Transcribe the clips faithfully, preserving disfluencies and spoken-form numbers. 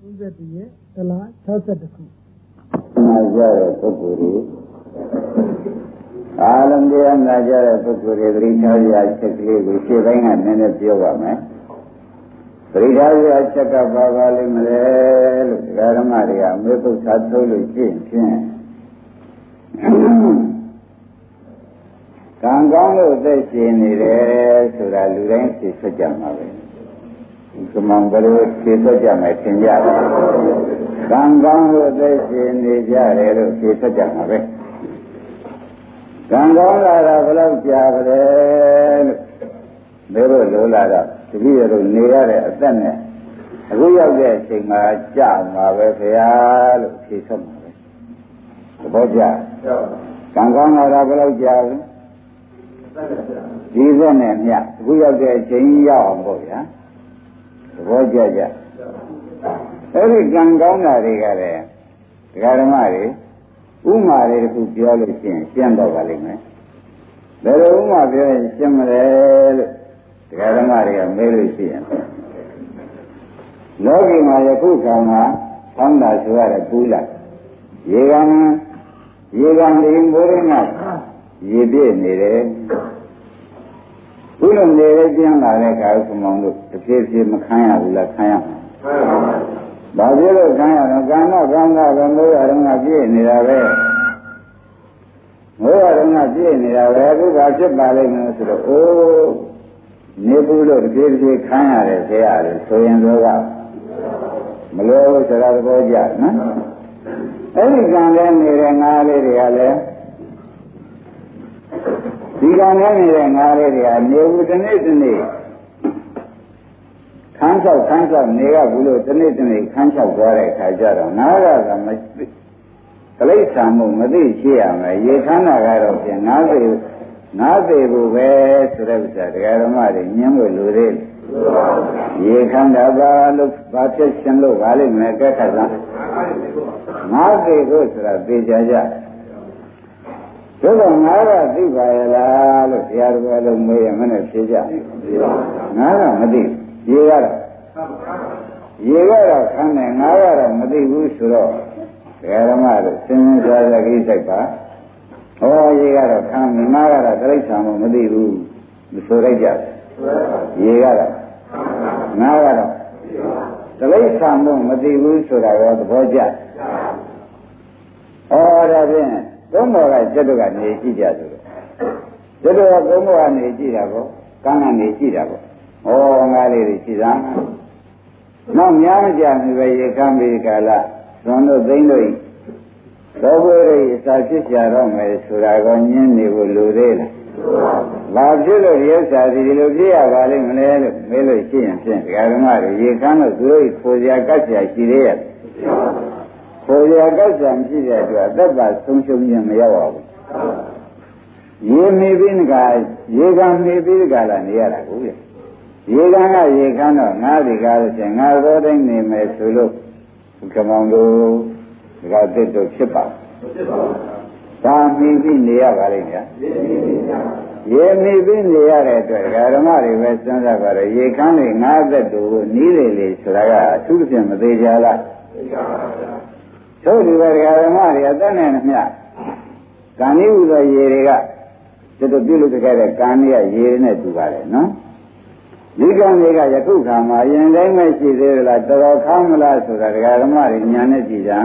သုံးဆက်တည်းရဲ့တလား၆၁ခုနာကြတဲ့ပုဂ္ဂိုလ်တွေအားလုံးတရားနာကြတဲ့ပုဂ္ဂိုလ်တွေသတိထားရချက်ကလေးကိုရှင်းပိုင်းကနည်းနည်းပြောပါမယ်သတိထားရချက်ကပါပါလိမ့်မလဲလို့ဓမ္မတွေကမေပု္ပ္ပာသုံးလို့ရှင်းဖြင့်ကံကောင်းလို့သက်ရှင်နေတယ်ဆိုတာလူတိုင်းသိxuấtကြမှာပဲဒီမောင်ကလေးသိxuấtကြမယ်သင်ကြတယ်ကံကောင်းလို့သက်ရှင်နေကြတယ်လို့သိxuấtကြမှာပဲကံကောင်းလာတာဘယ်လောက်ကြာပါလဲလို့မေးလို့လိုလာတော့တပည့်တော်နေရတဲ့အသက်နဲ့အခုရောက်တဲ့အချိန်မှာကြာမှာပဲခင်ဗျာလို့ဖြေထွက်မှာပဲသဘောကျကံကောင်းလာတာဘယ်လောက်ကြာလဲဒီဘက်နဲ့မြတ်အခုရောက်တဲ့အချိန်ရောက်အောင်ပေါ့ဗျာသဘောကျကြအဲ့ဒီကံကောင်းတာတွေကလည်းဒကာဓမ္မတွေဥမာလေးတစ်ခုပြောလို့ရှိရင်ရှင်းတော့ပါလိမ့်မယ်ဘယ်လိုဥမာပြောရင်ရှင်းမလဲလို့ဒကာဓမ္မတွေကမေးလို့ရှိရင်လောကီမှာယခုခါမှာဆောင်းတာဆိုရတဲ့ပူးလာရေကံရေကံဒီမိုးရင်းကရေပြည့်နေတယ်ဘုလိုနေတဲ့ကျင်းလာတဲ့ခါဥက္ကမောင်တို့တစ်ဖြည်းဖြည်းမခံရဘူးလားခံရမှာဘာဖြစ်လို့ခံရတော့ကာမကောင်းတာကမိုးရတော့ကပြည့်နေတာပဲမိုးရတော့ကပြည့်နေတာပဲအခုကဖြစ်ပါလိမ့်မယ်ဆိုတော့အိုးနေဘူးလို့တစ်ဖြည်းဖြည်းခံရတယ်ဆရာလေဆိုရင်တော့ကမလို့ဆရာသဘောကျနော်အဲ့ဒီကံလဲနေတဲ့ငါးလေးတွေကလည်းဒီကံနဲ့နေတဲ့ငါးလေးတွေကနေဘူးတစ်နေ့တစ်နေ့ခန်းချောက်ခန်းချောက်နေရဘူးလို့တစ်နေ့တစ်နေ့ခန်းချောက်သွားတဲ့အခါကျတော့ငါးကကမသိကလိษံမှုမသိရှိရမယ်ရေခမ်းတာကတော့ပြင်ငါးပေငါးပေဘူးပဲဆိုတဲ့ဥစ္စာတရားဓမ္မတွေညှင်းလို့လူတွေရေခမ်းတာပါလို့ဘာဖြစ်ရှင်လို့ပါလိမ့်မယ်ကဲခါစားငါးပေကိုဆိုတာသိကြကြတို့ကငါးကသိပါရဲ့လားလို့ဆရာတော်ကလည်းမေးရမနဲ့ဖြေကြငါးကမသိရေကတော့ရေကတော့ခမ်းတယ်ငါးကတော့မသိဘူးဆိုတော့ဓမ္မတို့သင်္ကြန်သာကိစ္စပါဟောရေကတော့ခမ်းငါးကတော့တိရစ္ဆာန်မသိဘူးမဆိုလိုက်ကြရေကတော့ငါးကတော့တိရစ္ဆာန်မသိဘူးဆိုတာရောသဘောကျဩဒါဖြင့်သုံးဘောကကျွတ်တို့ကနေကြည့်ကြဆိုတော့ကျွတ်တို့ကသုံးဘောကနေကြည့်တာကောကန်းကနေကြည့်တာကောဩငါလေးတွေကြည့်သားနောက်များမကြဘူးပဲရေကမ်းပြီးကာလသွန်တို့သိမ့်တို့သောဘွေတွေအစာဖြစ်ကြတော့မယ်ဆိုတာကညင်းနေဖို့လိုသေးလားဘာဖြစ်လို့ဒီဥစ္စာဒီလိုဖြစ်ရပါလိမ့်မလဲလို့မေးလို့ရှိရင်ဖြင့်ဒကာဓမ္မတွေရေကမ်းလို့သူတို့ခိုးစရာကတ်စရာရှိသေးရဲ့ခိုးရကောက်စံဖြစ်တဲ့အတွက်အသက်ပါဆုံးရှုံးခြင်းမရောက်ပါဘူးရေမေပြီးကရေကံမေပြီးကလာနေရတာကိုလေရေကံကရေခမ်းတော့ငါးဒီကားလို့ရှင်ငါသောတိုင်းနေမယ်ဆိုလို့ကမောင်တို့ဒီကတစ်တို့ဖြစ်ပါဒါမေပြီးနေရပါလိမ့်မယ်ရေမေပြီးနေရတဲ့အတွက်ဓမ္မတွေပဲစဉ်းစားပါတော့ရေခမ်းတွေငါးသက်တို့ကိုနီးလေလေဆိုတာကအထူးဖြင့်မသေးကြလားသိပါပါဗျာသို့ဒီဘဓမ္မတွေအသက်နဲ့မျှကံဤဥသောရေတွေကသူတို့ပြုလုပ်ကြတဲ့ကံကြီးကရေနဲ့တူပါလေနော်ဒီကံတွေကယခုခါမှာရင်တိုင်းမဲ့ရှိသေးလားတော်တော်ခမ်းမလားဆိုတာဓမ္မတွေညာနဲ့ကြည့်ကြ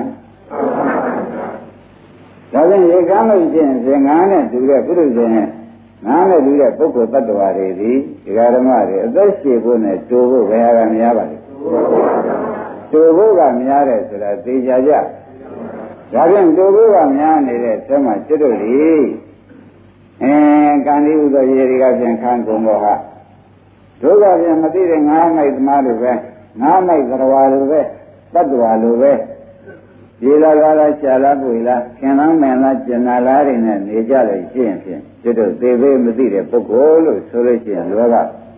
ဒါဖြင့်ရေကမ်းလို့ရှိရင်သင်္ဃာနဲ့တူတဲ့ပုရုဇဉ်နဲ့ငါးနဲ့တူတဲ့ပုဂ္ဂိုလ်တ attva တွေဒီဓမ္မတွေအသက်ရှိဖို့နဲ့တူဖို့ဘယ်ဟာကများပါလဲတူဖို့ကများတယ်ဆိုတာသိကြကြဒါဖြင့်တူဖို့ကများနေတဲ့ဆမ်းမှာကျွတ်တို့ဒီအဲကံဒီဥသောရေတွေကပြန်ခန်းကုန်တော့ဟာဒုက္ခပြန်မသိတဲ့ငါးမိုက်သမားလိုပဲငါးမိုက်သရဝါလိုပဲတ attva လိုပဲဒီလာကားလားရှားလားပွေလားခင်လားမင်လားကျင်နာလားတွေနဲ့နေကြလို့ရှိရင်ဖြင့်ကျွတ်တို့သေသေးမသိတဲ့ပုဂ္ဂိုလ်လို့ဆိုလို့ရှိရင်လောက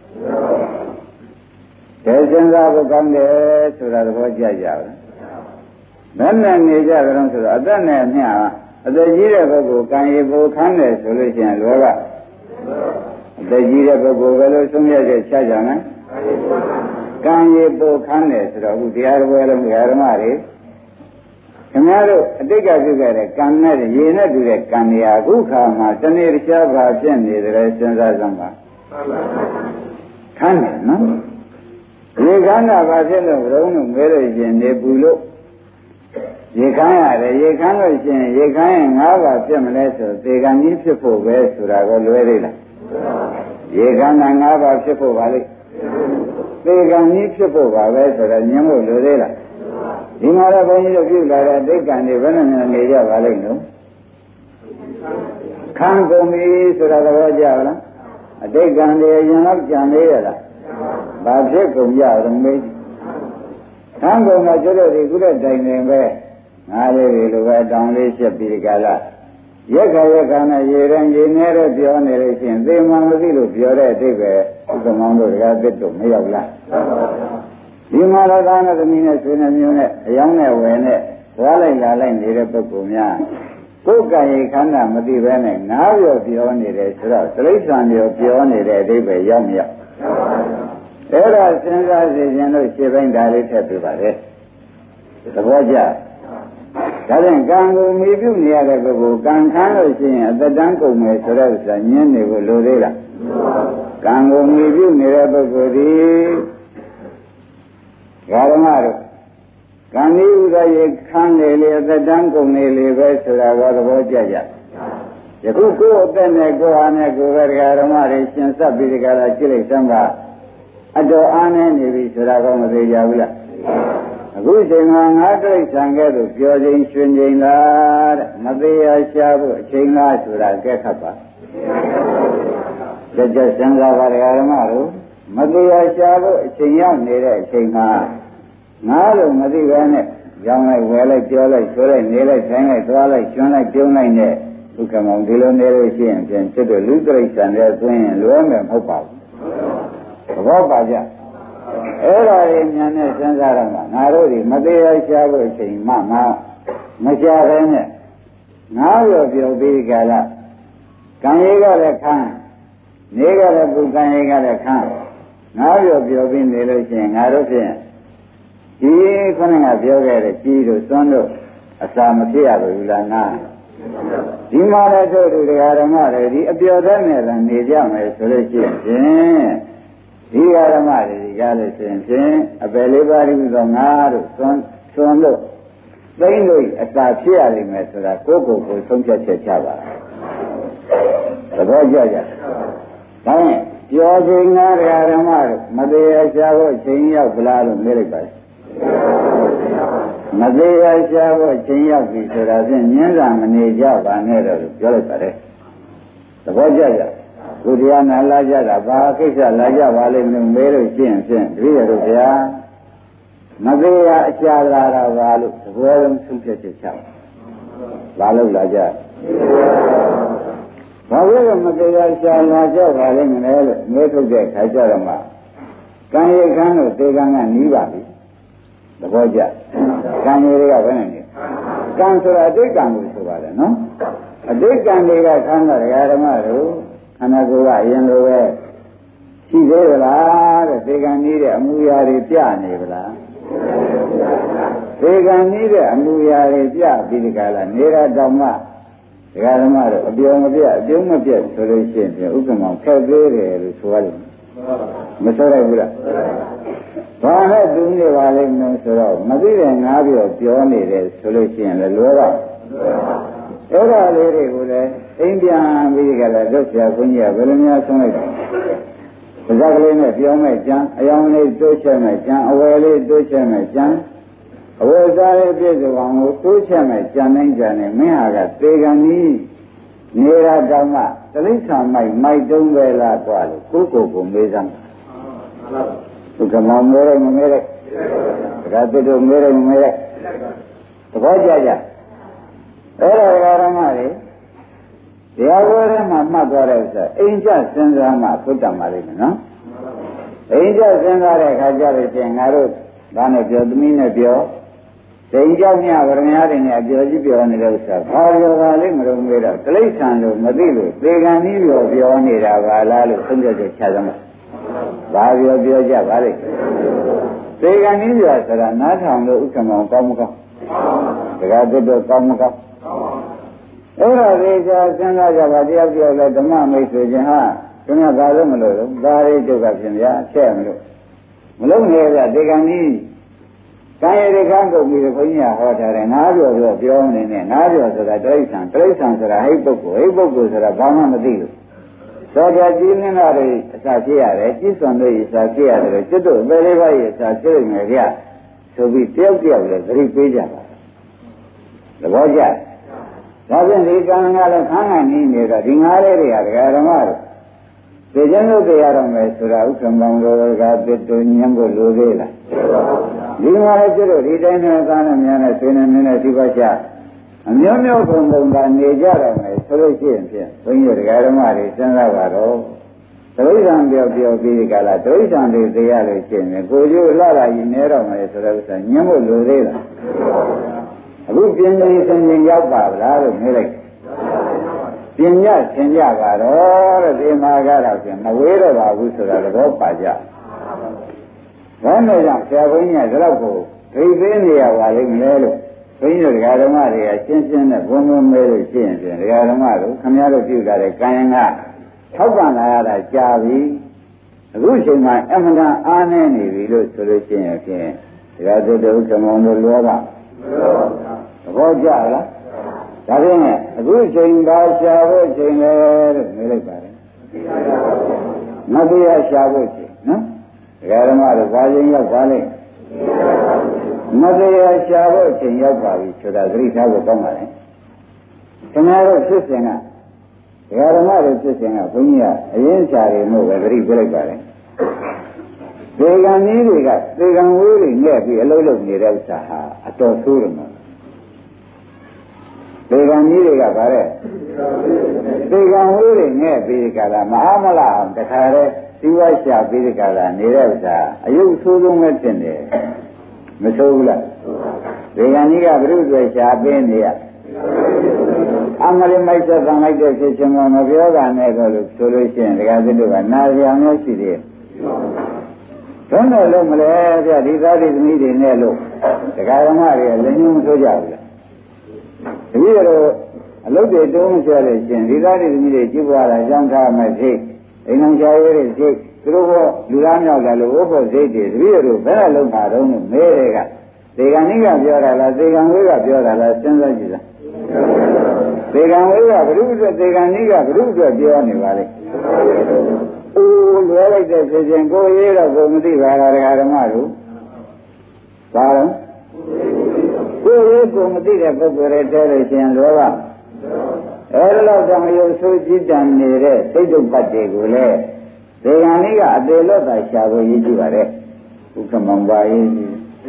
ဒေသင်္သာဘုကောင်းတယ်ဆိုတာသဘောကျကြပါလားဘယ်နဲ့နေကြကြတော့ဆိုတော့အသက်နဲ့မျှအသက်ကြီးတဲ့ပုဂ္ဂိုလ်ကံရည်ပိုခမ်းတယ်ဆိုလို့ရှိရင်လောကအသက်ကြီးတဲ့ပုဂ္ဂိုလ်ဘယ်လိုဆုံးဖြတ်ချက်ချကြမလဲကကံရည်ပေါ်ခန်းတယ်ဆိုတော့အခုတရားတော်လုံးဓမ္မတွေခင်ဗျားတို့အတိတ်ကပြုခဲ့တဲ့ကံနဲ့ရေနဲ့တူတဲ့ကံတွေအခုခါမှာတနေ့တခြားပါဖြစ်နေတယ်စဉ်းစားစမ်းပါခန်းတယ်နော်ရေခမ်းတာဘာဖြစ်လို့ရုံးလို့မဲလို့ရှင်နေပူလို့ရေခမ်းရတယ်ရေခမ်းလို့ရှင်ရေခမ်းရင်ငါးပါးဖြစ်မလဲဆိုသေကံကြီးဖြစ်ဖို့ပဲဆိုတာကိုလွဲသေးလားရေခမ်းတာငါးပါးဖြစ်ဖို့ပါလိမ့်သေကံကြီးဖြစ်ဖို့ပါပဲဆိုတော့ညင်းဖို့လွယ်သေးလားဒီမှာတော့ဘုန်းကြီးတို့ပြုလာတဲ့အတိတ်ကံတွေဘယ်နဲ့နေကြပါလိမ့်လို့ခံကုန်ပြီဆိုတာသဘောကျလားအတိတ်ကံတွေရင်တော့ကြံသေးရလားဘာဖြစ်ကုန်ကြတော့မေးခံကုန်တော့ကျတော့ဒီကုတဲ့တိုင်နေပဲငါလေးတွေလိုပဲတောင်းလေးချက်ပြီးဒီကလာရက်ခါရက်ခါနဲ့ရေရင်ရေနေတဲ့ပြောနေလို့ရှိရင်သေမှန်မသိလို့ပြောတဲ့အတိတ်ပဲဥက္ကမောင်းတို့တကားသစ်တို့မရောက်လားဒီမှာတော့သားနဲ့သမီးနဲ့ဆွေနဲ့မျိုးနဲ့အယောင်းနဲ့ဝယ်နဲ့သွားလိုက်လာလိုက်နေတဲ့ပုဂ္ဂိုလ်များကိုယ်ကံရေခန္ဓာမသိဘဲနဲ့ငါးပြောပြောနေတယ်ဆိုတော့တိရစ္ဆာန်ပြောပြောနေတဲ့အတိတ်ပဲရောက်မရောက်အဲ့ဒါစဉ်းစားစီခြင်းလို့ရှင်းပိုင်းဒါလေးထည့်ပြပါလေသဘောကျဒါဖြင့်ကံကိုမိပြုနေရတဲ့ပုဂ္ဂိုလ်ကံခမ်းလို့ရှိရင်အတ္တတန်းကုန်မယ်ဆိုတဲ့ဥစ္စာညင်းနေကိုလိုသေးလားကံကိုမိပြုနေတဲ့ပုဂ္ဂိုလ်ဒီဓမ္မတို့ကံဤဥဒရေခမ်းနေလေအတ္တတန်းကုန်နေလေပဲဆိုတာကသဘောကျကြယခုကိုယ်အသက်နဲ့ကိုယ်အားနဲ့ကိုယ်ပဲဓမ္မတွေရှင်ဆက်ပြီးဒီကလာကြည့်လိုက်စမ်းပါအတော်အားနေနေပြီဆိုတာကောမသိကြဘူးလားအခုချိန်မှာငါတိရစ္ဆာန်ကဲ့သို့ပြောခြင်းရွှင်ခြင်းလားတဲ့မသေးရရှားဖို့အချိန်လားဆိုတာကဲခတ်ပါကြကြစဉ်းစားပါဓမ္မတို့မသေးရရှားဖို့အချိန်ရောက်နေတဲ့အချိန်မှာငါတို့မသိဘဲနဲ့ကြောင်းလိုက်ဝယ်လိုက်ပြောလိုက်ဆိုလိုက်နေလိုက်ဆိုင်လိုက်သွားလိုက်ကျွန်းလိုက်ပြုံးလိုက်နဲ့ဒုက္ခမောင်ဒီလိုနေလို့ရှိရင်ပြန်ဖြစ်တဲ့လူတိရစ္ဆာန်တွေသွင်းရင်လွဲမယ်မဟုတ်ပါဘူးသဘောပါကြအဲ့ဒါကြီးဉာဏ်နဲ့စဉ်းစားရမှာငါတို့ဒီမသေးရရှားဖို့အချိန်မှမှမရှားဘဲနဲ့ငါရောပြောပြီးကြလားကံရေးကလည်းခမ်းနေကလည်းပုကံရေးကလည်းခမ်းငါရောပြောပြီးနေလို့ရှိရင်ငါတို့ဖြင့်ဒီခုနကပြောခဲ့တဲ့ကြီးတို့သွန်းတို့အစာမဖြစ်ရဘူးလားငါဒီမှာလည်းတို့တို့ဓမ္မတွေဒီအပြော်တဲ့နဲ့လည်းနေကြမယ်ဆိုလို့ရှိရင်ဖြင့်ဒီဓမ္မတွေဒီကားလို့ဆိုရင်ဖြင့်အပယ်လေးပါးပြီးတော့ငါတို့သွန်းသွန်းလို့သိမ့်လို့အစာဖြစ်ရလိမ့်မယ်ဆိုတာကိုယ့်ကိုယ်ကိုဆုံးဖြတ်ချက်ချပါသဘောကျကြဒါရင်ပြောခြင်းငါဓမ္မတို့မသေးရှားဖို့ချိန်ရောက်ဗလားလို့မေးလိုက်ပါမသေးရှားဖို့ချိန်ရောက်ပြီဆိုတာဖြင့်ညင်းစာမနေကြပါနဲ့တော့ပြောလိုက်ပါတယ်သဘောကျကြဘုရားနာလာကြတာဘာကိစ္စလာကြပါလိမ့်မလို့မေးလို့ရှိရင်ဖြင့်တပည့်တော်ဗျာမသေးရအရှာလာတာပါလို့သဘောလုံးဆုံးဖြတ်ချက်ချပါလို့လာကြဘာလို့မသေးရရှာလာကြပါလိမ့်မလဲလို့မေးထုတ်တဲ့ခါကျတော့မှကံရခန်းလို့သေကံကနီးပါပြီသဘောကျကံရတွေကဘယ်နဲ့နေကံဆိုတာအတိတ်ကံကိုဆိုပါတယ်နော်အတိတ်ကံတွေကခန္ဓာဓမ္မတို့ခန္ဓာကိုယ်ကအရင်လိုပဲရှိသေးလားတဲ့သေကံနည်းတဲ့အမူအရာတွေပြနေပါလားသေကံနည်းတဲ့အမူအရာတွေပြပြီးဒီကလာနေရတောင်မှဒကာဓမ္မတို့အပြောင်းမပြအပြုံးမပြဆိုလို့ရှိရင်ဥက္ကမောင်ဖက်သေးတယ်လို့ဆိုရတယ်မဆိုရဘူးလားဘာနဲ့တူနေပါလိမ့်မယ်ဆိုတော့မသိတဲ့ငါးပြောပြောနေတယ်ဆိုလို့ရှိရင်လည်းလွယ်ပါအဲ့ဒါလေးတွေကိုလည်းအိမ်ပြန်ပြီးကြတယ်တို့ဆရာခွင်းကြီးကဘယ်လိုများဆုံးလိုက်တာပါဇက်ကလေးနဲ့ပြောမဲ့ကြံအယောင်လေးတိုးချက်မဲ့ကြံအဝယ်လေးတိုးချက်မဲ့ကြံအဝယ်စားလေးပြည့်စုံအောင်ကိုတိုးချက်မဲ့ကြံနိုင်ကြတယ်မင်းဟာကသေကံကြီးနေရတောင်မှတလိษံမိုက်မိုက်တုံးပဲလားกว่าလို့ကိုယ့်ကိုယ်ကိုမေးစမ်းသူကမောင်မေးရမမေးရတခါတူတူမေးရမမေးရသဘောကျကြအဲ့ဒါဓမ္မတွေတရားဝဲထဲမှာမှတ်သွားတဲ့ဥစ္စာအိမ်ကျစဉ်းစားမှသုတ္တမှာလိမ့်မယ်နော်အိမ်ကျစဉ်းစားတဲ့အခါကျတော့ကျင်ငါတို့ဒါနဲ့ပြောသမီးနဲ့ပြောစိန်ကြောက်မြဗရမ ्या တွေနဲ့အပြောကြီးပြောနေတဲ့ဥစ္စာဘာပြောပါလိမ့်မလို့မေးတော့တိရစ္ဆာန်လို့မသိလို့သေကံနည်းပြောပြောနေတာပါလားလို့ဆုံးဖြတ်ချက်ချသမှာဘာပြောပြောကြပါလိမ့်ကနည်းပြဆိုတာနားထောင်လို့ဥက္ကမောင်ကောင်းမကောင်းဒကာသစ်တို့ကောင်းမကောင်းအဲ့ဒါလေးကစဉ်းစားကြပါတယောက်တယောက်လည်းဓမ္မမိတ်ဆွေချင်းဟာသူကဘာလို့မလို့လဲဒါလေးတို့ကပြင်ပြချက်မလို့မလုံးနေကြဒီကနေ့ကာယရိခန်းကုန်ပြီးခွန်ကြီးကဟောထားတယ်ငါးပြောပြောပြောနေနဲ့ငါးပြောဆိုတာတိရစ္ဆာန်တိရစ္ဆာန်ဆိုတာဟိတ်ပုဂ္ဂိုလ်ဟိတ်ပုဂ္ဂိုလ်ဆိုတာဘာမှမသိဘူးသောတာကြီးနှင်းတာတွေအစာဖြစ်ရတယ်จิตစွန်တွေအစာဖြစ်ရတယ်လို့จิตတို့အပေလေးပါးရဲ့အစာဖြစ်နေကြဆိုပြီးတယောက်တယောက်လည်းသတိပေးကြပါသဘောကျဒါဖြင့်ဒီကံကလည်းခန်းခံနေနေတော့ဒီငါးလေးတွေကဒကာဓမ္မတို့ဒီကျင်းတို့တရားတော်မယ်ဆိုတာဥက္ကမ္မောင်တော်ကပြတ်တူညံဖို့လိုသေးလားဒီမှာလည်းကျတော့ဒီတိုင်းနဲ့သားနဲ့များနဲ့ဆွေးနေနေဒီပါချအမျိုးမျိုးပုံပုံကနေကြတော့မယ်ဆိုလို့ရှိရင်ဖြင့်ဘုန်းကြီးတရားဓမ္မတွေစဉ်းစားပါတော့တိရစ္ဆာန်ပြောပြောပြီးဒီကလာတိရစ္ဆာန်တွေတရားလို့ရှိရင်ကိုကျိုးလှလာရင်နေတော့မယ်ဆိုတော့ဥစ္စာညံဖို့လိုသေးလားအခုပြင်းပြင်းစင်စင်ရောက်ပါလားလို့မေးလိုက်ပညာသင်ကြပါတော့တဲ့ဒီမှာကတော့ပြန်မဝေးတော့ပါဘူးဆိုတာတော့ပါကြဘာလို့လဲဆရာဘုန်းကြီးကဒါတော့ကိုဒိသိနေရပါလိမ့်မယ်လို့ဘုန်းကြီးတို့ဒကာဓမ္မတွေကရှင်းရှင်းနဲ့ဘုံဘုံမဲလို့ရှင်းရင်ပြန်ဒကာဓမ္မတို့ခမည်းတော်ပြုတာတဲ့ကံရင်ကထောက်ပံ့လာရတာကြာပြီအခုချိန်မှာအမှန်တန်အားနေနေပြီလို့ဆိုလို့ရှိရင်ဖြင့်ဒကာတို့တို့ကမောင်တို့လောဘသဘောကျလားဒါဖြင့်အခုချိန်ပါရှာဖို့ချိန်လေလို့မေးလိုက်ပါတယ်မတရားရှာဖို့ချိန်နော်ဒကာဓမ္မတို့ဘာချိန်ရောက်ပါလိမ့်မတရားရှာဖို့ချိန်ရောက်ပါပြီဆိုတာသတိထားဖို့ကောင်းပါလေခင်ဗျားတို့ဖြစ်စဉ်ကဒကာဓမ္မတို့ဖြစ်စဉ်ကဘုန်းကြီးကအရင်ရှာတွေမို့ပဲသတိပြလိုက်ပါလေဒေဂန်ကြီးတွေကဒေဂန်ဝေးတွေငှက်ပြီးအလုံးလုံးနေတဲ့ဥစ္စာဟာအတော်ဆိုးတယ်နော်ဒေဂန်ကြီးတွေကဗါတဲ့ဒေဂန်ဝေးတွေငှက်ပြီးကြတာမဟာမလားအောင်တခါတည်းဒီဝါရှာပြီးကြတာနေတဲ့ဥစ္စာအယုတ်ဆိုးဆုံးပဲတင်တယ်မဆိုးဘူးလားဒေဂန်ကြီးကဘုရုတွေရှာပေးနေရအမရိမိုက်သက်သံလိုက်တဲ့ဖြစ်ချင်းမပြောတာနဲ့တော့လို့ဆိုလို့ရှိရင်ဒကာသစ်တို့ကနာရံမျိုးရှိသေးတယ်ဘယ်နဲ့လို့မလဲဗျဒီသားဒီသမီးတွေနဲ့လို့ဒကာဓမ္မတွေလည်းညှို့မဆိုးကြဘူးလားတပည့်တော်အလုပ်တွေတုံးမဆွဲလို့ရှင်ဒီသားဒီသမီးတွေကြည့်ပွားလာကြောင်းထားမှစိတ်အိမ်အောင်ရှားရတဲ့စိတ်သူတို့ကလူသားမြောက်လာလို့ဘုဖို့စိတ်တွေတပည့်တော်ဘယ်နဲ့လုံးမှာတော့မေးတွေကဒေဂန်ကြီးကပြောတာလားဒေဂန်ဝေးကပြောတာလားစဉ်းစားကြည့်လားဒေဂန်ဝေးကဘုရုအတွက်ဒေဂန်ကြီးကဘုရုအတွက်ပြောနေပါလေအိုးလွယ်လိုက်တဲ့ဖြစ်ခြင်းကိုရေးတော့ကိုမသိပါလားဒကာဓမ္မတို့ဘာလို့ကိုရေးကိုမသိတဲ့ပုဂ္ဂိုလ်တွေတဲလို့ရှင်လောဘအဲဒီလောက်တောင်ရုပ်ဆိုးကြည်တန်နေတဲ့စိတ်တုပ်ပတ်တွေကိုလည်းဒေဂန်ကြီးကအသေးလို့သာရှာဖို့ရည်ကြည့်ပါတဲ့ဥက္ကမောင်ပါရေးကြီး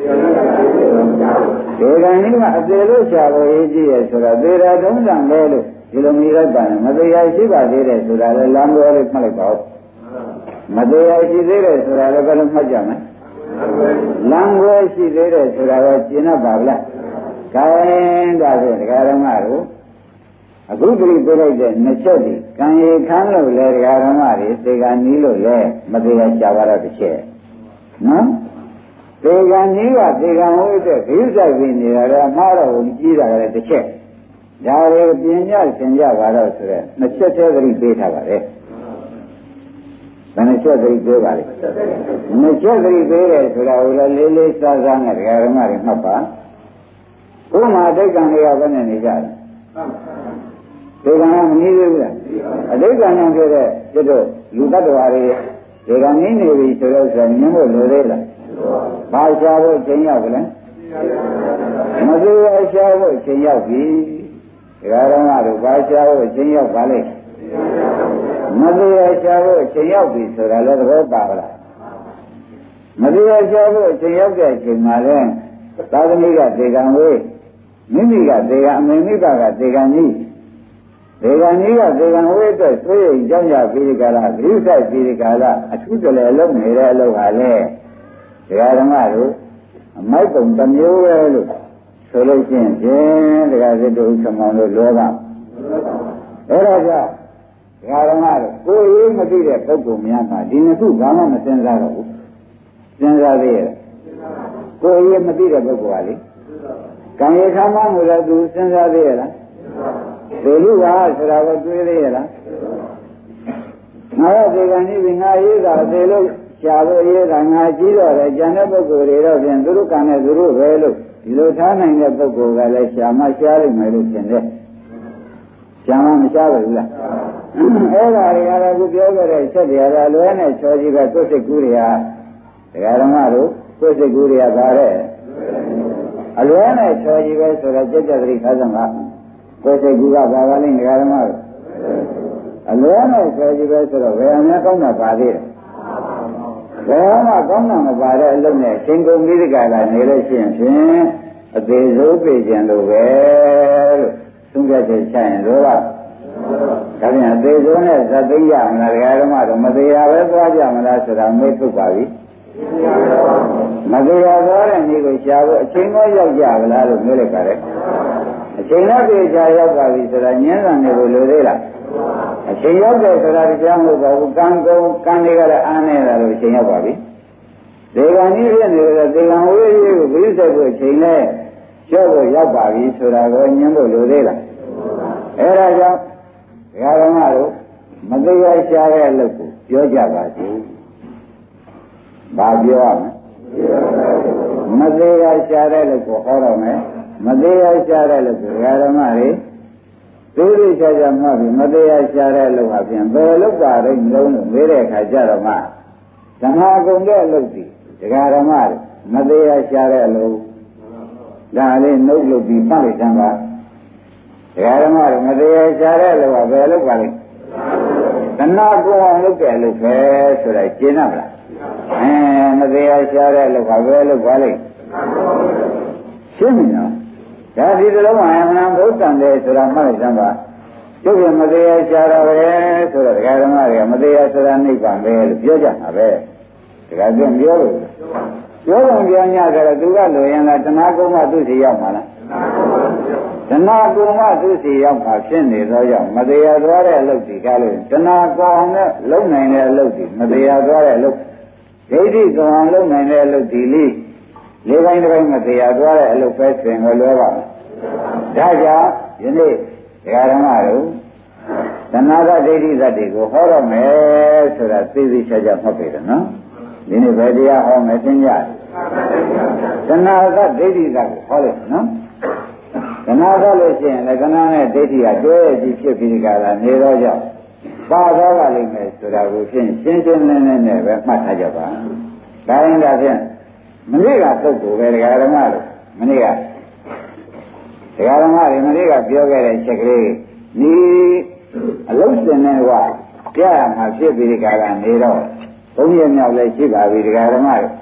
ဒေဂန်ကြီးကအသေးလို့ရှာဖို့ရည်ကြည့်ရဆိုတော့သေရာထုံးစံလဲလို့ဒီလိုမိလိုက်ပါနဲ့မတရားရှိပါသေးတယ်ဆိုတာလည်းလမ်းပေါ်လေးမှတ်လိုက်ပါဦးမတရားရှိသေးတယ်ဆိုတာလည်းဘယ်လိုမှတ်ကြမလဲလမ်းပေါ်ရှိသေးတယ်ဆိုတာကကျင့်တတ်ပါလားခိုင်းတာဆိုဒကာဓမ္မတို့အခုတည်းပြလိုက်တဲ့နှစ်ချက်ဒီကံရီခန်းလို့လေဒကာဓမ္မတွေသေကနီးလို့လေမတရားရှားပါတော့တစ်ချက်နော်သေကနီးကသေကဝိတ္တခရုစိုက်ပြီးနေတာလည်းမှားတော့ဘူးကြီးတာလည်းတစ်ချက်ဒါတွေပြင်းကြသင်ကြပါတော့ဆိုတော့နှစ်ချက်သေးသတိပေးထားပါလေဘယ်နှချက်သတိပေးပါလဲနှစ်ချက်သတိပေးတယ်ဆိုတာဟိုလည်းလေးလေးစားစားနဲ့ဒကာဓမ္မတွေမှတ်ပါဘုမာဒိဋ္ဌံတွေကဘယ်နဲ့နေကြလဲဒိဋ္ဌံကမနည်းသေးဘူးလားအဒိဋ္ဌံကြောင့်ဖြစ်တဲ့ကျွတ်လူတ attva တွေဒိဋ္ဌံနည်းနေပြီဆိုတော့ဆိုမြင်ဖို့လိုသေးလားဘာရှားဖို့ချိန်ရောက်ကြလဲမသေးအရှားဖို့ချိန်ရောက်ပြီဒကာဓမ္မတို့ဘာရှားဖို့ချိန်ရောက်ပါလိမ့်မသေးရှားဖို့ချိန်ရောက်ပြီဆိုတာလည်းသဘောပါလားမသေးရှားဖို့ချိန်ရောက်တဲ့အချိန်မှာလည်းသာသမီကဒေဂံဝေးမိမိကဒေဂံအမေမိကကဒေဂံကြီးဒေဂံကြီးကဒေဂံဝေးအတွက်ဆွေးရင်ကြောင်းကြပြီးဒီကလာဂရုစိုက်ပြီးဒီကလာအထူးတလည်းလုံးနေတဲ့အလုပ်ဟာလေဒကာဓမ္မတို့အမိုက်ပုံတစ်မျိုးပဲလို့ဆိုလို့ရှိရင်ဖြင့်ဒကာစစ်တို့ဥက္ကမောင်တို့လောဘအဲဒါကြောင့်ဒကာဓမ္မတို့ကိုယ်ရေးမသိတဲ့ပုဂ္ဂိုလ်များမှာဒီနှစ်ခုဘာမှမစဉ်းစားတော့ဘူးစဉ်းစားသေးရဲ့ကိုယ်ရဲ့မသိတဲ့ပုဂ္ဂိုလ်ကလေကံရခမ်းမမှုတော့သူစဉ်းစားသေးရလားဒီလူကဆိုတာကိုတွေးသေးရလားငါတို့ဒီကံကြီးပြီးငါရေးတာသေလို့ရှားလို့ရေးတာငါကြီးတော့တယ်ကျန်တဲ့ပုဂ္ဂိုလ်တွေတော့ပြန်သူတို့ကံနဲ့သူတို့ပဲလို့ဒီလိုထားနိုင်တဲ့ပုဂ္ဂိုလ်ကလည်းရှားမရှားလိမ့်မယ်လို့ထင်တယ်ရှားမမရှားဘူးလားအဲ့ဒါတွေကတော့ခုပြောခဲ့တဲ့ချက်တွေကတော့လွဲနဲ့ချောကြီးပဲကိုယ်စိတ်ကူးတွေကဒကာဓမ္မတို့ကိုယ်စိတ်ကူးတွေကပါတဲ့အလွဲနဲ့ချောကြီးပဲဆိုတော့ကြက်ကြက်သတိထားစမ်းပါကိုယ်စိတ်ကူးကပါပါလိမ့်ဒကာဓမ္မတို့အလွဲနဲ့ချောကြီးပဲဆိုတော့ဘယ်အများကောင်းတာပါသေးတယ်ဘယ်မှကောင်းတာမပါတဲ့အလုံးနဲ့ရှင်ကုန်ပြီးဒီကလာနေလို့ရှိရင်ဖြင့်အသေးစိုးပြေကျင်လို့ပဲလို့သုံးချက်ချက်ချရင်တော့ဒါပြန်အသေးဆုံးနဲ့ဇတ်သိရမလားဒကာဓမ္မတို့မသေးရပဲသွားကြမလားဆိုတာမေးထုတ်ပါပြီမသေးရသွားတဲ့နေ့ကိုရှားဖို့အချိန်တော့ရောက်ကြမလားလို့မေးလိုက်ပါတယ်အချိန်တော့ပြေချာရောက်ပါပြီဆိုတာညင်းဆန်နေလို့လိုသေးလားအချိန်ရောက်တယ်ဆိုတာတရားမဟုတ်ပါဘူးကံကုန်ကံတွေကလည်းအားနေတာလို့အချိန်ရောက်ပါပြီဒီကံကြီးဖြစ်နေတဲ့ဒီကံဝိရိယကိုဘိသိက်ကိုအချိန်နဲ့ကျော့ဖို့ရောက်ပါပြီဆိုတာကိုညင်းဖို့လိုသေးလားအဲဒါကြောင့်ဒကာဓမ္မတို့မသေးရရှားတဲ့အလုပ်ကိုပြောကြပါစေ။ဘာပြောရမလဲ။မသေးရရှားတဲ့အလုပ်ကိုဟောတော့မယ်။မသေးရရှားတဲ့အလုပ်ကိုဒကာဓမ္မတွေသိသိချာချာမှတ်ပြီးမသေးရရှားတဲ့အလုပ်ဟာဖြင့်ဘယ်လုပ်ပါလိမ့်မလို့မေးတဲ့အခါကျတော့မှဓမ္မကုန်တဲ့အလုပ်ဒီဒကာဓမ္မတွေမသေးရရှားတဲ့အလုပ်ဒါလေးနှုတ်လုပ်ပြီးပတ်လိုက်သမ်းပါဒကာဓမ္မတွေမသေးချာတဲ့အလုပ်ကဘယ်လုပ်ပါလိမ့်သနာကိုအောင်လုပ်တဲ့အလုပ်ပဲဆိုတာရှင်းရမလားအဲမသေးချာတဲ့အလုပ်ကဘယ်လုပ်ပါလိမ့်ရှင်းပြီနော်ဒါဒီလိုမှအမှန်ဘုဒ္ဓံတယ်ဆိုတာမှတ်လိုက်သမ်းပါကျုပ်ကမသေးချာတော့ပဲဆိုတော့ဒကာဓမ္မတွေကမသေးဆိုတာနိဗ္ဗာန်ပဲလို့ပြောကြတာပဲဒကာပြန်ပြောလို့ပြောတော့ပြောညကြတော့သူကလိုရင်လားတဏှာကုန်းကသူ့စီရောက်မှာလားတဏှာကုံကသူစီရောက်ပါဖြစ်နေသောကြောင့်မတရားသွားတဲ့အလုပ်ဒီကားလို့တဏှာကောင်နဲ့လုံနိုင်တဲ့အလုပ်ဒီမတရားသွားတဲ့အလုပ်ဒိဋ္ဌိကောင်လုံနိုင်တဲ့အလုပ်ဒီလေးလေးပိုင်းတစ်ပိုင်းမတရားသွားတဲ့အလုပ်ပဲဆင်ကိုလွဲပါမယ်ဒါကြောင့်ယနေ့ဒကာဓမ္မတို့တဏှာကဒိဋ္ဌိသတ္တိကိုဟောတော့မယ်ဆိုတာသိသိချာချာမှတ်ပြီနော်ဒီနေ့ဘယ်တရားဟောမယ်သိကြတဏှာကဒိဋ္ဌိသတ္တိကိုဟောလိုက်နော်ကနာကလို့ရှိရင်လည်းကနာနဲ့ဒိဋ္ဌိကတွဲကြည့်ဖြစ်ပြီးဒီကလာနေတော့ကြောင့်ပါသွားပါလိမ့်မယ်ဆိုတာကိုဖြင့်ရှင်းရှင်းလင်းလင်းနဲ့ပဲမှတ်ထားကြပါ။ဒါရင်ဒါဖြင့်မနေ့ကတုတ်ကိုပဲဒကာဓမ္မတို့မနေ့ကဒကာဓမ္မတွေမနေ့ကပြောခဲ့တဲ့ချက်ကလေးဒီအလုံးစင်နဲ့ကပြရမှာဖြစ်ပြီးဒီကလာနေတော့ဘုန်းကြီးမြောက်လည်းရှိပါပြီဒကာဓမ္မတို့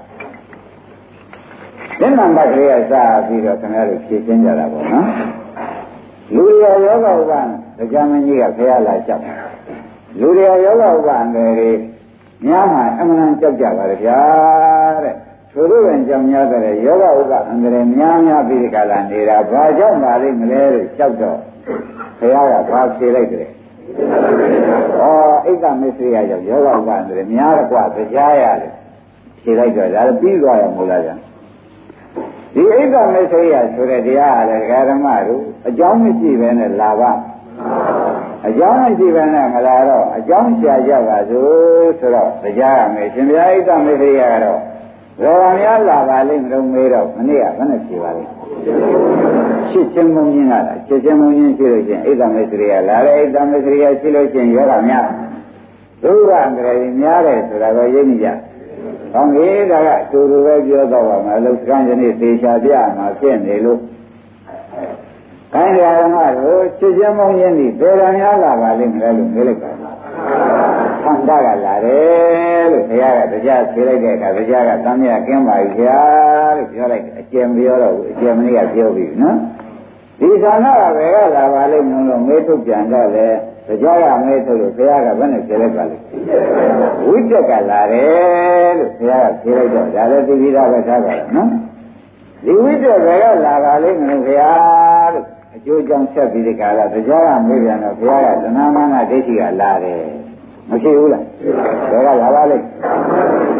ဉာဏ်မှတ်ကလေးကစားပြီးတော့ခင်ဗျားတို့ဖြည့်ရှင်းကြတာပေါ့နော်လူတွေယောဂဥပ္ပန်တရားမင်းကြီးကဖះလာကြောက်လူတွေယောဂဥပ္ပန်တွေများမှအမှန်တန်ကြောက်ကြပါလေဗျာတဲ့သူတို့ကကြောင်များတဲ့ယောဂဥပ္ပန်တွေများများပြီးဒီကလာနေတာဘာကြောင့်ပါလိမ့်မလဲလို့ကြောက်တော့ဖះကဘာဖြေလိုက်တယ်ဩအိတ်ကမစ္စရိယကြောင့်ယောဂဥပ္ပန်တွေများတော့กว่าတရားရတယ်ဖြေလိုက်တော့ဒါပြီးသွားရမို့လားဗျာဒီဣဒ္ဓမစ္စရိယဆိုတဲ့တရားဟာလေဓမ္မတို့အကြောင်းမရှိဘဲနဲ့လာပါအကြောင်းမရှိဘဲနဲ့မလာတော့အကြောင်းရှာကြပါစို့ဆိုတော့တရားရမယ်ရှင်ဗျာဣဒ္ဓမစ္စရိယကတော့ဘယ်ပါများလာပါလိမ့်မလို့မေးတော့မနေ့ကဘယ်နဲ့ဖြေပါလိမ့်ရှစ်ချင်းမုံချင်းကလားရှစ်ချင်းမုံချင်းရှိလို့ချင်းဣဒ္ဓမစ္စရိယလာတယ်ဣဒ္ဓမစ္စရိယရှိလို့ချင်းယောဂများဒုက္ခအန္တရာယ်များတယ်ဆိုတာကိုယဉ်ကြည့်ဟောမေးတာကတူတူပဲပြောတော့ပါမယ်လို့စကံဒီနေ့သေချာပြမှာဖြစ်နေလို့ခိုင်းတယ်ကတို့ချစ်ချင်းမောင်းချင်းဒီပေရများလာပါလိမ့်မယ်လို့မေးလိုက်ပါဆန္ဒကလာတယ်လို့ဘုရားကတရားဖြေလိုက်တဲ့အခါဘုရားကသံမြကင်းပါပြီဗျာလို့ပြောလိုက်အကျဉ်းပြောတော့အကျဉ်းမနေ့ကပြောပြီနော်ဒီဆန္ဒကဘယ်ကလာပါလိမ့်မလို့မေးထုတ်ပြန်တော့လေတရားကမေးထုတ်လို့ဘုရားကဘယ်နဲ့ဖြေလိုက်ပါလိမ့်ဝိတ္တကလာတယ်လို့ဘုရားကဖြေလိုက်တော့ဒါလည်းသိပြီးသားပဲထားပါလားနော်ဒီဝိတ္တဘယ်ကလာပါလိမ့်မလို့ဘုရားလို့အကျိုးကြောင့်ဆက်ပြီးဒီကလာတရားကမေးပြန်တော့ဘုရားကသနာမနာဒိဋ္ဌိကလာတယ်မရှိဘူးလားဘယ်ကလာပါလိမ့်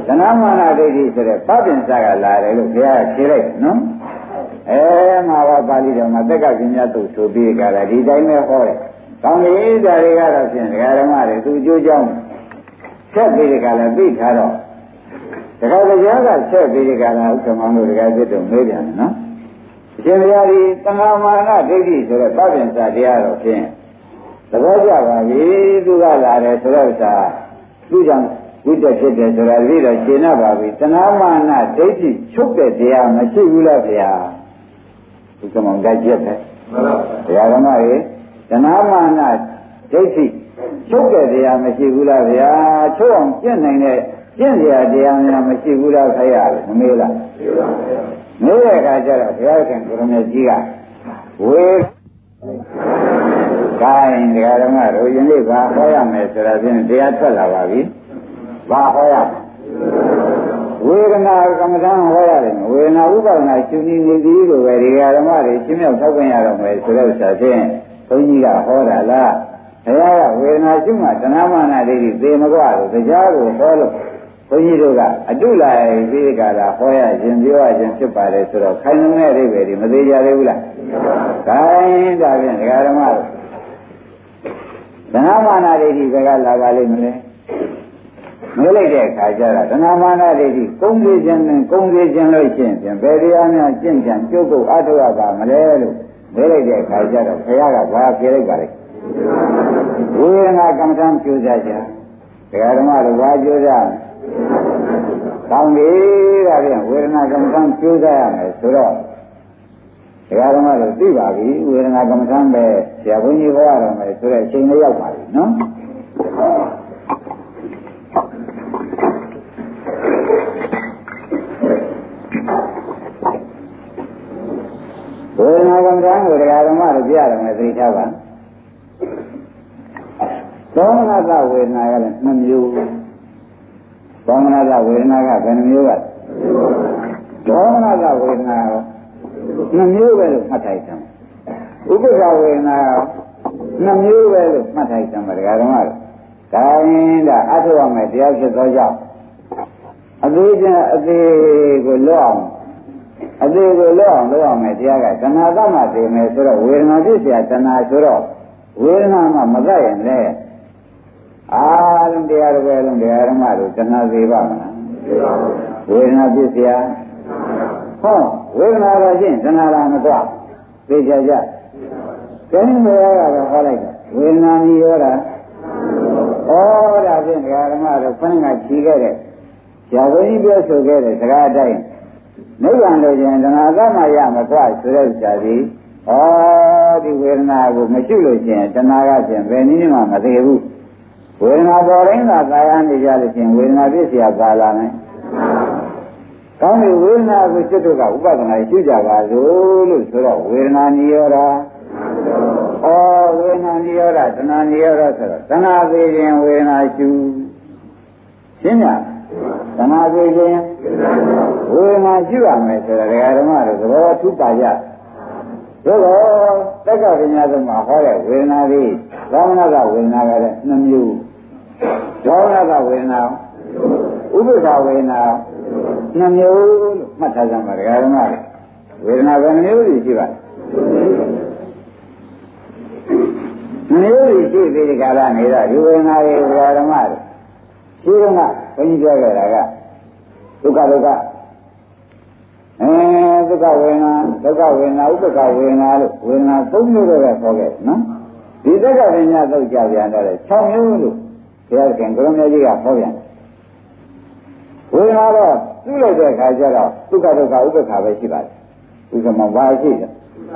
သနာမာနဒိဋ္ဌိဆိုတဲ့ပပင်စားကလာတယ်လို့ဘုရားကဖြေလိုက်နော်အဲမှာပါပါဠိတော်မှာသက်ကပညာတုတ်ဆိုပြီးကြတာဒီတိုင်းပဲဟောတယ်ကောင်းပြီဒါတွေကတော့ဖြင့်ဒကာဓမ္မတွေသူအကျိုးကြောင့်ဆက်ပြီးကြလည်းသိထားတော့ဒကာတရားကဆက်ပြီးကြလားဥက္ကမောင်တို့ဒကာပြစ်တော့မေးပြန်တယ်နော်အရှင်ဘုရားဒီသံဃာမာနဒိဋ္ဌိဆိုတဲ့ပပင်စားတရားတော်ဖြင့်သဘောကျပါပြီသူကလာတယ်ဆိုတော့သာသူကြောင့်ဝိတ္တဖြစ်တယ်ဆိုတာပြီးတော့ရှင်းရပါပြီသံဃာမာနဒိဋ္ဌိချုပ်တဲ့တရားမရှိဘူးလားဗျာဥက္ကမောင်ကကြက်တယ်မှန်ပါဗျာဓမ္မတွေသံဃာမာနဒိဋ္ဌိချုပ်တဲ့တရားမရှိဘူးလားဗျာချုပ်အောင်ကျင့်နိုင်တဲ့ကျင့်တရားတရားများမရှိဘူးလားခင်ဗျာမမေးလားမရှိပါဘူးမေးတဲ့အခါကျတော့ဘုရားရှင်ကိုရမေကြီးကဝေကိုင်းတရားဓမ္မတို့ယနေ့ဘာဟောရမယ်ဆိုတာဖြင့်တရားထွက်လာပါပြီဘာဟောရဝေဒနာကမ္မဋ္ဌာန်းဟောရတယ်ဝေဒနာဥပဒနာရှင်နေနေသည်လို့ပဲတရားဓမ္မတွေရှင်းမြောက်ထောက်ပြန်ရတော့မယ်ဆိုတော့ဆိုဖြင့်ဘုန်းကြီးကဟောတာလားဘုရားကဝေဒနာရှုမှတဏှာမာနဒိဋ္ဌိသေမကွာလို့တရားကိုဟောလို့ဘုန်းကြီးတို့ကအတုလိုက်ပြီးကြတာဟောရခြင်းပြောရခြင်းဖြစ်ပါတယ်ဆိုတော့ခိုင်လုံတဲ့အိဗယ်ဒီမသေးကြသေးဘူးလားခိုင်ဒါဖြင့်ဒကာဓမ္မတို့တဏှာမာနဒိဋ္ဌိဘက်ကလာပါလိမ့်မလဲမေးလိုက်တဲ့အခါကျတော့တဏှာမာနဒိဋ္ဌိကုံသေးခြင်းနဲ့ကုံသေးခြင်းလို့ရှိရင်ဘယ်တရားများကျင့်ကြံကြိုးကုပ်အထောက်အပါမလဲလို့မေးလိုက်တဲ့အခါကျတော့ဘုရားကဘာဖြေလိုက်ပါလဲဝေဒနာကမ္မဋ္ဌာန်းကျိုးစားကြဒကာဓမ္မတို့ဘာကျိုးစားကောင်းပြီဒါဖြင့်ဝေဒနာကမ္မဋ္ဌာန်းကျိုးစားရမယ်ဆိုတော့ဒကာဓမ္မတို့သိပါပြီဝေဒနာကမ္မဋ္ဌာန်းပဲဆရာဘုန်းကြီးဟောရတော့မယ်ဆိုတဲ့အချိန်လေးရောက်ပါပြီနော်ဝေဒနာကမ္မဋ္ဌာန်းကိုဒကာဓမ္မတို့ပြရတယ်မယ်သိထားပါသောမနတဝေဒနာကလည်းနှစ်မျိုးသောမနတဝေဒနာကဘယ်နှမျိုးကသောမနတဝေဒနာရောနှစ်မျိုးပဲလို့မှတ်ထားကြတယ်ဥပ္ပခဝေဒနာရောနှစ်မျိုးပဲလို့မှတ်ထားကြမှာဒကာဓမ္မတို့ဒါရင်ဒါအထုရမယ်တရားဖြစ်သောကြောင့်အသေးချင်းအသေးကိုလွတ်အောင်အသေးကိုလွတ်အောင်လုပ်အောင်မယ်တရားကတဏှာကမှသိမယ်ဆိုတော့ဝေဒနာဖြစ်เสียတဏှာဆိုတော့ဝေဒနာမှမတတ်ရင်လည်းအားလုံးတရားတွေပဲလုံးတရားဓမ္မတို့တဏှာသေးပါမလားဝေဒနာဖြစ်เสียဟောဝေဒနာတော့ချင်းတဏှာလားမတော့သိကြကြကျင်းနေရတာဟောလိုက်တာဝေဒနာကြီးရောတာဩဒါဖြင့်တရားဓမ္မတို့ခဏကခြီးခဲ့တဲ့ဇာဝိပြောဆိုခဲ့တဲ့စကားအတိုင်းနိဗ္ဗာန်လို့ခြင်းတဏှာကမှရမကွာဆိုတဲ့ဇာတိဩဒီဝေဒနာကိုမရှိလို့ခြင်းတဏှာကခြင်းဘယ်နည်းမှမသေးဘူးဝေဒနာပေါ်တိုင်းသာကာယနေကြလို့ခြင်းဝေဒနာပြည့်စရာပါလာမယ်ကောင်းပြီဝေဒနာကိုစိတ်တို့ကဥပဒနာရှိကြပါလို့လို့ဆိုတော့ဝေဒနာနိရောဓဩဝေဒနာနိရောဓတဏှာနိရောဓဆိုတော့တဏှာသေးခြင်းဝေဒနာရှုရှင်းလားတဏှာသေးခြင်းဝေဒနာရှုရမယ်ဆိုတော့ဒကာဓမ္မတို့သဘောထူပါကြသို့တော့တက္ကပညာသမှာဟောတဲ့ဝေဒနာလေးသောမနကဝေဒနာကလည်းနှစ်မျိုးဒေါမနကဝေဒနာဥပ္ပခဝေဒနာနှစ်မျိုးလို့မှတ်ထားကြပါဒကာဓမ္မတွေဝေဒနာဘယ်နှမျိုးရှိပါလဲမျိုးရှိပြီးဒီကာလနေတော့ဒီဝေဒနာတွေဒကာဓမ္မတွေရှိတော့ကဘုန်းကြီးပြောခဲ့တာကဒုက္ခဒုက္ခအဲဒုက္ခဝေဒနာဒုက္ခဝေဒနာဥပ္ပခဝေဒနာလို့ဝေဒနာသုံးမျိုးတော့ပဲခေါ်ခဲ့နော်ဒီတက္ကပညာသုတ်ကြပြန်တော့၆မျိုးလို့ဘုရားရှင်ကိုရမေကြီးကဟောပြန်ဝေဒနာတော့သူ့လိုက်တဲ့အခါကျတော့ဒုက္ခဒုက္ခဥပ္ပခပဲရှိပါတယ်ဥက္ကမဘာရှိတယ်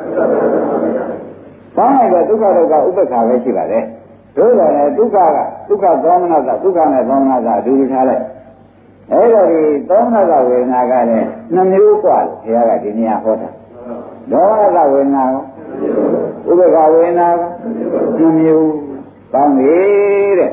ဘာလိုက်တဲ့ဒုက္ခဒုက္ခဥပ္ပခပဲရှိပါတယ်တို့တယ်လေဒုက္ခကဒုက္ခသောမနကဒုက္ခနဲ့သောမနကအတူတူထားလိုက်အဲ့တော့ဒီသောမနကဝေဒနာကလည်းနှစ်မျိုးกว่าလို့ဘုရားကဒီနေရာဟောတာဒေါမနကဝေဒနာကိုဥပ္ပခဝေဒနာကိုနှစ်မျိုးကောင်းပြီတဲ့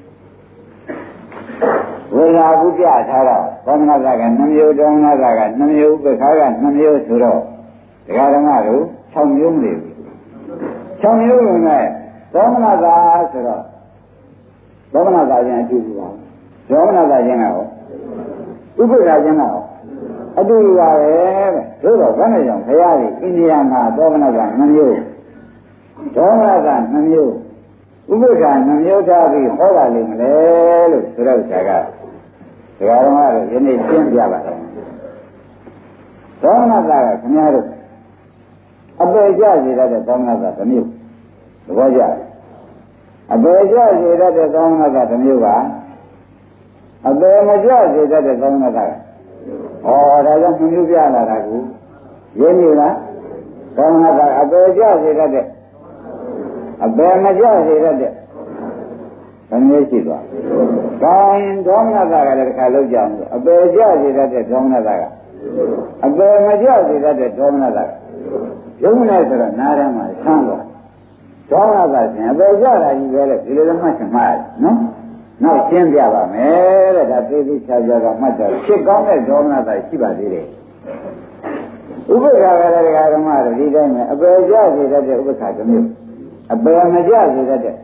ဝေဒနာကုပြထားတော့သောမနကကနှစ်မျိုးဒေါမနကကနှစ်မျိုးဥပ္ပခကနှစ်မျိုးဆိုတော့ဒကာဓမ္မတို့၆မျိုးမလို့၆မျိုးလုံးနဲ့သောမနကဆိုတော့သောမနကချင်းအတူတူပါဒေါမနကချင်းကဟောဥပ္ပခါကျင်တော့အတူတူပါပဲတဲ့တို့တော့ဘယ်နဲ့ကြောင့်ဘုရားကြီးအိန္ဒိယမှာသောမနကနှမျိုးဒေါမနကနှမျိုးဥပ္ပခါနှမျိုးထားပြီးဟောပါလိမ့်မလဲလို့ဆိုတော့ဆရာကဒကာတော်ကတော့ယနေ့ရှင်းပြပါတယ်ဒေါမနကကခင်ဗျားတို့အပေကြစေတတ်တဲ့သောမနကတစ်မျိုးသဘောကျအပေကြစေတတ်တဲ့သောမနကတစ်မျိုးကအပေမကြစေတတ်တဲ့သောမနကဩဒါကြောင့်မျိုးပြလာတာကူရင်းနေလားသောမနကအပေကြစေတတ်တဲ့အပေမကြစေတတ်တဲ့ဘယ်နည်းရှိသွား။ဒါရင်ဒေါမနကကလည်းတစ်ခါလောက်ကြအောင်အပေကြစေတတ်တဲ့ဒေါမနကကအပေမကြစေတတ်တဲ့ဒေါမနကရုံးနေဆိုတော့နားထဲမှာဆန်းသွားဒေါမနကရှင်အပေကြတာကြီးပဲလေဒီလိုလည်းမှတ်ချင်မှားနော်။နောက်ရှင်းပြပါမယ်တဲ့ဒါသိသိချာချာကမှတ်တော့ဖြစ်ကောင်းတဲ့ဒေါမနကရှိပါသေးတယ်။ဥပ္ပခါကလည်းဓမ္မတို့ဒီတိုင်းမှာအပေကြစေတတ်တဲ့ဥပ္ပခါတစ်မျိုးအပေမကြစေတတ်တဲ့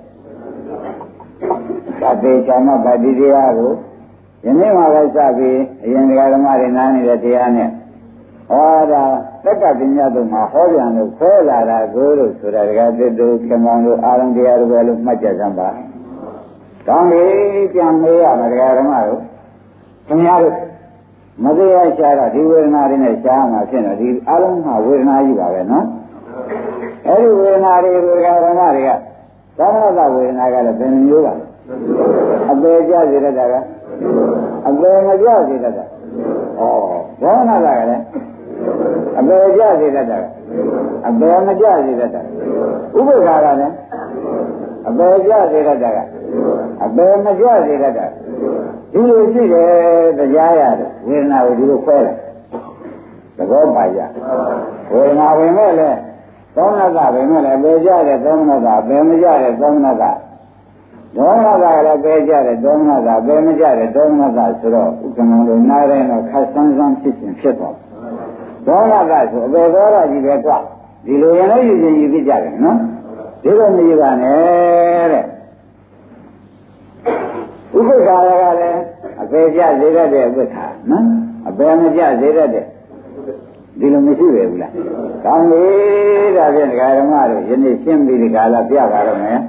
သတိကာမဗတ္တိတရားကိုယနေ့မှပဲစပြီးအရင်ဓမ္မတွေနားနေတဲ့တရားနဲ့ဟောတာတက္ကပညာတို့မှာဟောပြန်လို့ခေါ်လာတာကိုလို့ဆိုတာဒကာသစ်တို့ခင်မောင်တို့အာရုံတရားတွေပဲလို့မှတ်ကြစမ်းပါ။ကောင်းပြီပြန်မေးရမှာဒကာဓမ္မတို့ခင်ဗျားတို့မသိရရှာတော့ဒီဝေဒနာတွေနဲ့ရှားမှာဖြစ်တော့ဒီအာရုံမှာဝေဒနာကြီးပါပဲနော်။အဲဒီဝေဒနာတွေဒကာဓမ္မတွေကသောမနကဝေဒနာကလည်းဘယ်နှမျိုးပါလဲအပေကြစေတတ်တာကအပေမကြစေတတ်တာဩဘောနာကလည်းအပေကြစေတတ်တာအပေမကြစေတတ်တာဥပ္ပခါကလည်းအပေကြစေတတ်တာကအပေမကြစေတတ်တာဒီလိုရှိတယ်တရားရတယ်ဝေဒနာကိုဒီလိုခွဲတယ်သဘောပါကြဝေဒနာဝင်မဲ့လဲသောမနကဝင်မဲ့လဲအပေကြတဲ့သောမနကအပေမကြတဲ့သောမနကဒေါမနကလည်းပဲကြတယ်ဒေါမနကပဲမကြတယ်ဒေါမနကဆိုတော့ဥက္ကမလို့နားတိုင်းတော့ခတ်ဆန်းဆန်းဖြစ်ခြင်းဖြစ်သွားဒေါမနကဆိုအပေသောတာကြီးပဲကွဒီလိုရင်လည်းယူခြင်းယူဖြစ်ကြတယ်နော်ဒီလိုမယူပါနဲ့တဲ့ဥပ္ပခါကလည်းအပေကြစေတတ်တဲ့ဥပ္ပခါနော်အပေမကြစေတတ်တဲ့ဒီလိုမရှိပဲဘူးလားကောင်းပြီဒါဖြင့်ဒကာဓမ္မတို့ယနေ့ရှင်းပြီးဒီကာလပြပါတော့မယ်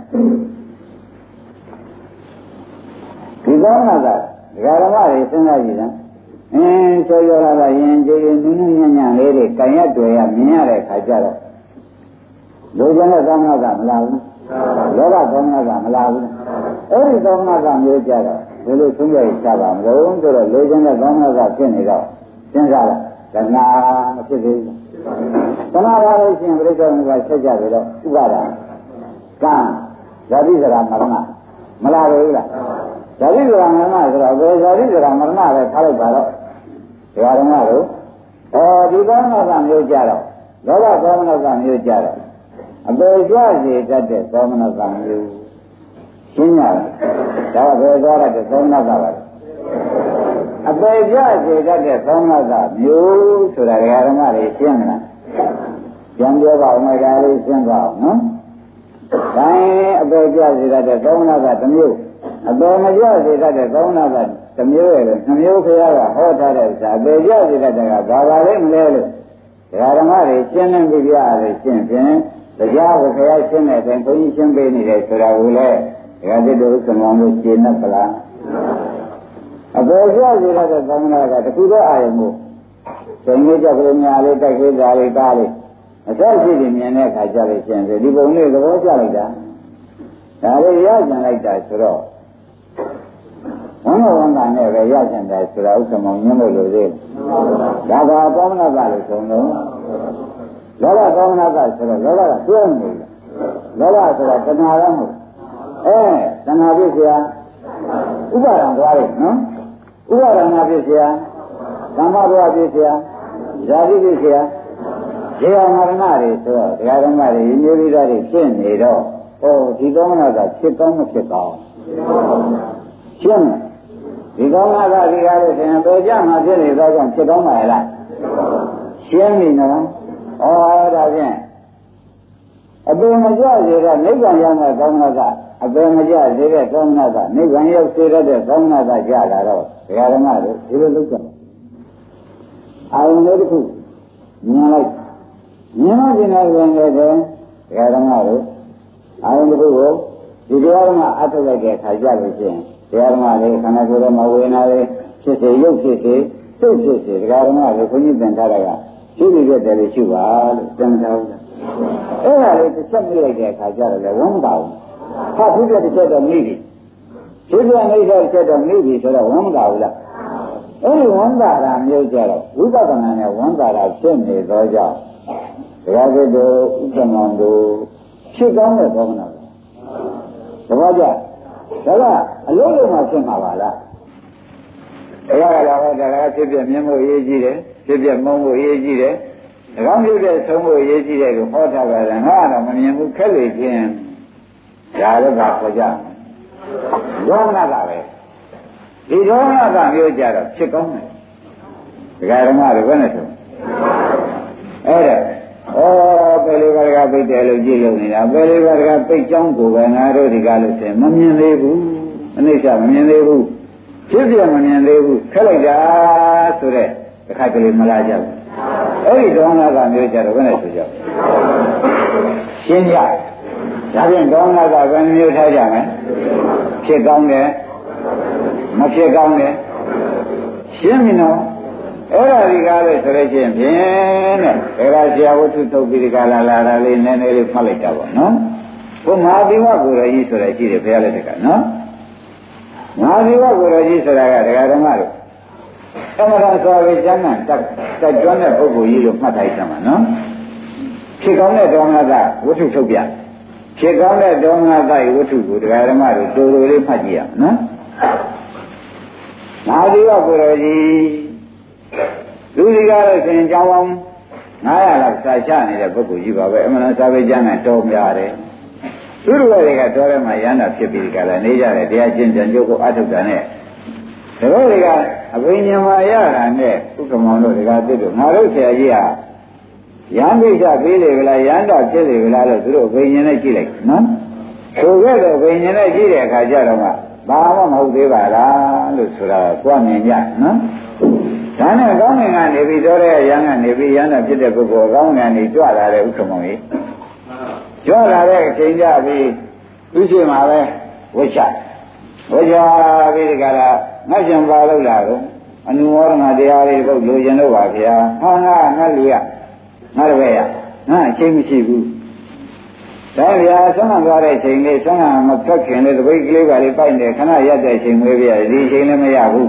ဒီကောင်းတာကဒကာဓမ္မတွေစဉ်းစားကြည့်လားအင်းဆိုရတာကရင်ကြည်နုနုညံ့ညံ့လေးတွေကံရတွေ့ရမြင်ရတဲ့ခါကျတော့လူကျင်တဲ့ကောင်းတာကမလာဘူးလောဘကောင်းတာကမလာဘူးအဲ့ဒီကောင်းတာကမျိုးကြတော့ဘယ်လိုသုံးရချပါမလို့ဆိုတော့လူကျင်တဲ့ကောင်းတာကဖြစ်နေတော့စဉ်းစားလိုက်တဏှာမဖြစ်သေးဘူးတဏှာပါလို့ရှိရင်ပြိဿကဆက်ကြပြီတော့ဥပါဒံကံဇာတိစရာမရဏမလာဘူးလားဇာတိစရာမရဏဆိုတော့ဘယ်ဇာတိစရာမရဏပဲထားလိုက်ပါတော့ဒကာဓမ္မတို့ဟောဒီကောင်းတာကမျိုးကြတော့လောဘကောင်းတာကမျိုးကြတော့အပေကြစေတတ်တဲ့သောမနကမျိုးရှင်းရတယ်ဒါကဘယ်သွားရတဲ့သောမနကပါလဲအပေကြစေတတ်တဲ့သောမနကမျိုးဆိုတာဒကာဓမ္မတွေရှင်းမလားပြန်ပြောပါဦးမယ်ဒါလေးရှင်းပါအောင်နော်ဒါရင်အပေကြစေတတ်တဲ့သောမနကတစ်မျိုးအပေမကြစေတတ်တဲ့သောမနကတစ်မျိုးရဲ့လို့နှမျိုးခရကဟောထားတဲ့ဥစ္စာအပေကြစေတတ်တဲ့ကဘာပါလဲမလဲလို့ဒကာဓမ္မတွေရှင်းလင်းပြပြရတယ်ရှင်းဖြင့်တရားကိုခရရှင်းတဲ့အချိန်ဘုန်းကြီးရှင်းပေးနေတယ်ဆိုတာကိုလည်းဒကာတိတို့စမောင်းလို့ရှင်းနေပလားအပေကြစေတတ်တဲ့သောမနကတခုတော့အာရုံကိုစိတ်လေးကြောက်ကလေးများလေးတိုက်ခေးစားလေးကားလေးအသက်ရှိနေမြင်တဲ့အခါကျလို့ရှင်းတယ်ဒီပုံလေးသဘောကျလိုက်တာဒါလေးရကြံလိုက်တာဆိုတော့ဝန်တော်ဝန်တာနဲ့ပဲရကြံတယ်ဆိုတာဥက္ကမောင်ညွှန်လို့လို့သေးဒါကသောမနကလို့ဆိုတော့လောဘသောမနကဆိုတော့လောဘကတွဲနေတယ်လောဘဆိုတာတဏှာရောမဟုတ်အဲတဏှာပြည့်စရာဥပါဒံသွားတယ်နော်ဥပါဒံနာပြည့်စရာသမ္မာဘဝပြည့်စရာဇာတိပြည့်စရာဇေယမရဏတွေဆိုတော့ဒကာဓမ္မတွေညီမျိုးလေးတွေဖြစ်နေတော့ဟောဒီကောင်းတာကဖြစ်ကောင်းမဖြစ်ကောင်းရှင်းတယ်ဒီကောင်းတာကဒီကားလို့ရှင်ပေကြမှာဖြစ်နေတော့ကြောင့်ဖြစ်ကောင်းပါရဲ့လားရှင်းပြီနော်ဩဒါဖြင့်အပေမကြစေတဲ့နိဗ္ဗာန်ရောက်တဲ့ကောင်းတာကအပေမကြစေတဲ့ကောင်းတာကနိဗ္ဗာန်ရောက်စေတဲ့ကောင်းတာကကြလာတော့ဒကာဓမ္မတို့ဒီလိုလုပ်ကြတယ်အာရုံလေးတစ်ခုမြင်လိုက်မြင်လို့ဒီနေ့ဝင်ခဲ့တယ်ဒကာဓမ္မတို့အာရုံတစ်ခုကိုဒီတရားဓမ္မအထုတ်လိုက်တဲ့ခါကြလို့ရှိရင်တရားဓမ္မလေးခန္ဓာကိုယ်ရဲ့မဝေနာလေးဖြစ်စေရုပ်ဖြစ်စေစိတ်ဖြစ်စေဒကာဓမ္မလေးခွင့်ပြုတင်ထားတာကရှိနေတဲ့တယ်လို့ရှိပါလို့သင်ထားတယ်အဲ့ဒါလေးတစ်ချက်ပြလိုက်တဲ့အခါကျတော့လည်းဝမ်းပါဘူး။ဟာဖြစ်တဲ့တစ်ချက်တော့မိပြီ။ဖြစ်တဲ့မိတဲ့တစ်ချက်တော့မိပြီဆိုတော့ဝမ်းပါဘူးလား။အဲ့ဒီဝမ်းပါတာမျိုးကြတော့ဝိပဿနာနဲ့ဝမ်းပါတာဖြစ်နေသောကြောင့်တရားကျတို့ဥပ္ပမောင်တို့ဖြစ်ကောင်းတဲ့ဘောမနာလား။သဘောကျ။ဒါကအလုံးလုံးမှဖြစ်မှာပါလား။တရားကလည်းဟောတရားဖြစ်ပြမြင်မှုအရေးကြီးတယ်။ဖြစ်ပြမုန်းမှုအရေးကြီးတယ်။၎င်းဖြစ်တဲ့ဆုံးမှုအရေးကြီးတယ်ကိုဟောထားပါလားငါတော့မမြင်ဘူးခက်လေခြင်းဒါလည်းပါခေါ်ကြဒေါမနကပဲဒီဒေါမနကမျိုးကြတော့ဖြစ်ကောင်းတယ်ဒကာဓမ္မတွေဘယ်နဲ့ဆိုအဲ့ဒါဩပယ်လေးပါးကပိတ်တယ်လို့ကြည့်လို့နေတာပယ်လေးပါးကပိတ်ကြောင်းကိုပဲငါတို့ဒီကားလို့ဆိုရင်မမြင်သေးဘူးအနိစ္စမမြင်သေးဘူးဖြစ်ပြမမြင်သေးဘူးခက်လိုက်တာဆိုတဲ့တစ်ခါကလေးမလာကြဘူးအဲ့ဒီဒေါမနကမျိုးကြတော့ဘယ်နဲ့ဆိုကြရှင်းကြဒါဖြင့်ဒေါမနကဘယ်နှမျိုးထားကြမလဲဖြစ်ကောင်းတယ်မဖြစ်ကောင်းတယ်ရှင်းပြီနော်အဲ့ဒါဒီကားလေးဆိုရချင်းဖြင့်တဲ့ဒါကဆရာဝတ္ထုထုတ်ပြီးဒီကလာလာတာလေးနည်းနည်းလေးဖတ်လိုက်တာပေါ့နော်ဘုမဟာဒီဝကိုရကြီးဆိုတာရှိတယ်ဘုရားလက်ထက်ကနော်မဟာဒီဝကိုရကြီးဆိုတာကဒကာဓမ္မတို့အမှန်တရားဆိုရင်ကျမ်းနဲ့တက်တက်ကျွမ်းတဲ့ပုဂ္ဂိုလ်ကြီးလို့မှတ်ထားကြမှာနော်ဖြစ်ကောင်းတဲ့ဒေါမနကဝတ္ထုထုတ်ပြဖြစ်ကောင်းတဲ့ဒေါမနကဝတ္ထုကိုဒကာဓမ္မတို့တူတူလေးမှတ်ကြည့်ရအောင်နော်မဟာဒီဝကိုရကြီးလူဒီကားလို့ဆိုရင်ကျောင်းပေါင်းနစ်ရာလောက်စာချနေတဲ့ပုဂ္ဂိုလ်ကြီးပါပဲအမှန်တရားစာပေကျမ်းနဲ့တော်များတယ်သူတို့တွေကတော်ထဲမှာရဟန္တာဖြစ်ပြီးကြတယ်နေကြတယ်တရားကျင့်ကြံကြိုးကိုအထုတ်တာနဲ့ဒါတို့တွေကအဘိညာမရတာနဲ့ဥက္ကမောင်တို့တွေကသိတို့ငါတို့ဆရာကြီးဟာရဟန်းပိဋကပေးလေကလားရဟန္တာဖြစ်လေကလားလို့သူတို့အဘိညာနဲ့ကြည့်လိုက်နော်ဆိုခဲ့တော့အဘိညာနဲ့ကြည့်တဲ့အခါကျတော့မှဘာမှမဟုတ်သေးပါလားလို့ဆိုတာကြွမြင်ကြနော်ဒါနဲ့ကောင်းငင်ကနေပြီးတော့တဲ့ရဟန်းကနေပြီးရဟန္တာဖြစ်တဲ့ပုဂ္ဂိုလ်ကောင်းငင်ကနေကြွလာတဲ့ဥက္ကမောင်ကြီးကြွလာတဲ့အချိန်ကြပြီးသူရှိမှာပဲဝိချဝိချပြီးဒီကလာငါရှင်ပါလို့လာတော့အနုမောဒနာတရားလေးပုတ်လိုချင်တော့ပါဗျာဟာငါငါလူရငါတပည့်ရငါအချိန်မရှိဘူးဒါဗျာဆုံးမသွားတဲ့ချိန်လေးဆုံးမမဖက်ခင်လေးတပိတ်ကလေးပါလေးပိုက်နေခဏရက်တဲ့ချိန်မွေးပြရဒီချိန်လည်းမရဘူး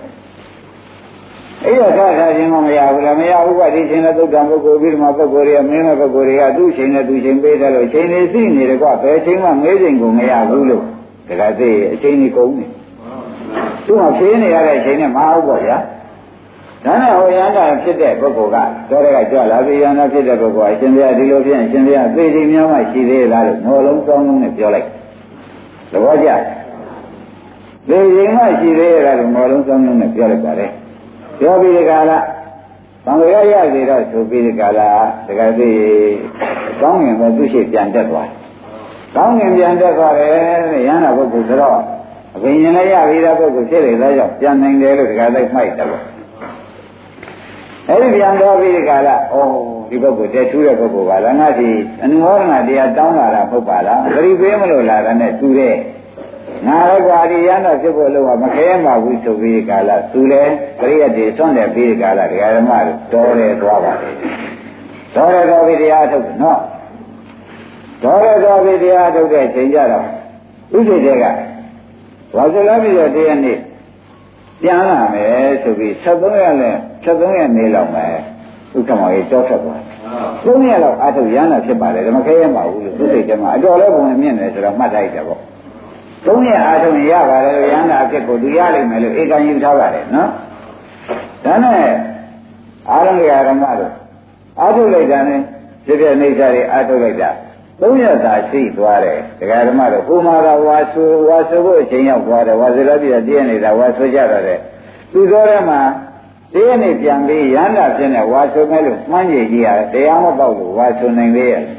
အဲ့ရထားထားခြင်းကမရဘူးလားမရဘူးကဒီချိန်နဲ့သုတ္တံပုဂ္ဂိုလ်ပြီးမှပုဂ္ဂိုလ်တွေကမင်းမဲ့ပုဂ္ဂိုလ်တွေကသူ့ချိန်နဲ့သူ့ချိန်ပေးတယ်လို့ချိန်လေးသိနေတယ်ကွာဘယ်ချိန်မှငဲချိန်ကိုမရဘူးလို့ဒါကသိအချိန်ကြီးကုန်နေသူ့မှာဖြေးနေရတဲ့အချိန်နဲ့မဟုတ်ပါဗျာဒါနဲ့ဟိုရဟန္တာဖြစ်တဲ့ပုဂ္ဂိုလ်ကတော့တဲ့ကကြွလာပြီးရဟန္တာဖြစ်တဲ့ပုဂ္ဂိုလ်အရှင်ဘုရားဒီလိုဖြစ်ရင်ရှင်ဘုရားသိသိများမှရှိသေးလားလို့နှောလုံးကောင်းလုံးနဲ့ပြောလိုက်သဘောကျသိသိမှရှိသေးလားလို့နှောလုံးကောင်းလုံးနဲ့ပြောလိုက်ပါတယ်ပြောပြီးဒီကလာသံဃာရရစီတော့ဆိုပြီးဒီကလာတကယ်သိကောင်းငင်ပဲသူရှိပြန်တက်သွားကောင်းငင်ပြန်တက်သွားတယ်ရဟန္တာပုဂ္ဂိုလ်ဆိုတော့အဘိညာဉ်လည်းရပြီးတဲ့ပုဂ္ဂိုလ်ဖြစ်လေသောကြောင့်ပြန်နိုင်တယ်လို့ဒီကလိုက်မှိုက်တယ်ပေါ့အဲဒီပြန်တော်ပြီးဒီကလာဩဒီပုဂ္ဂိုလ်တက်ထူးတဲ့ပုဂ္ဂိုလ်ပါလားငါဒီအနုမောဒနာတရားတောင်းလာတာဟုတ်ပါလားဂရိပေးမလို့လာတာနဲ့တူတဲ့ငါလည်းကွာဒီရဟန္တာဖြစ်ဖို့လို့ကမခဲမှာဘူးဆိုပြီးဒီကလာသူလည်းပရိယတ်တွေဆွန့်တယ်ပြီးဒီကလာဒကာဓမ္မတို့တော်တယ်သွားပါလေတော်တယ်တော်ပြီးတရားထုတ်တယ်နော်တော်တယ်တော်ပြီးတရားထုတ်တဲ့ချိန်ကြတော့ဥစ္စေတွေကဘာစလားပြီးတော့တရားနေ့ပြန်လာမယ်ဆိုပြီးဆက်သုံးရက်နဲ့ဆက်သုံးရက်နေလောက်မယ်ဥက္ကမောကြီးတောထွက်သွားသုံးရက်လောက်အထုတ်ရဟန္တာဖြစ်ပါလေဓမ္မခဲရမှာဘူးလို့သူစိတ်ထဲမှာအတော်လည်းပုံမြင်တယ်ဆိုတော့မှတ်လိုက်တယ်ပေါ့သုံးရက်အားထုတ်ရပါတယ်လို့ရဟန္တာအဖြစ်ကိုသူရလိမ့်မယ်လို့ဧကံယူထားပါတယ်နော်ဒါနဲ့အာရဏဓမ္မတို့အားထုတ်လိုက်တာနဲ့ဖြစ်ဖြစ်နေကြတွေအားထုတ်လိုက်တာသုံးရက်သာရှိသွားတယ်ဒကာဓမ္မတို့ကိုမာသာဝါဆိုဝါဆိုဖို့အချိန်ရောက်သွားတယ်ဝါဆိုရပြည့်တည်းနေတာဝါဆိုကြရတယ်သူတော်ထဲမှာတရားနေပြန်ပြီးရဟန္တာဖြစ်နေဝါဆိုမဲ့လို့မှန်းကြည့်ကြည့်ရတယ်တရားမပေါက်လို့ဝါဆိုနိုင်သေးရဲ့ဒ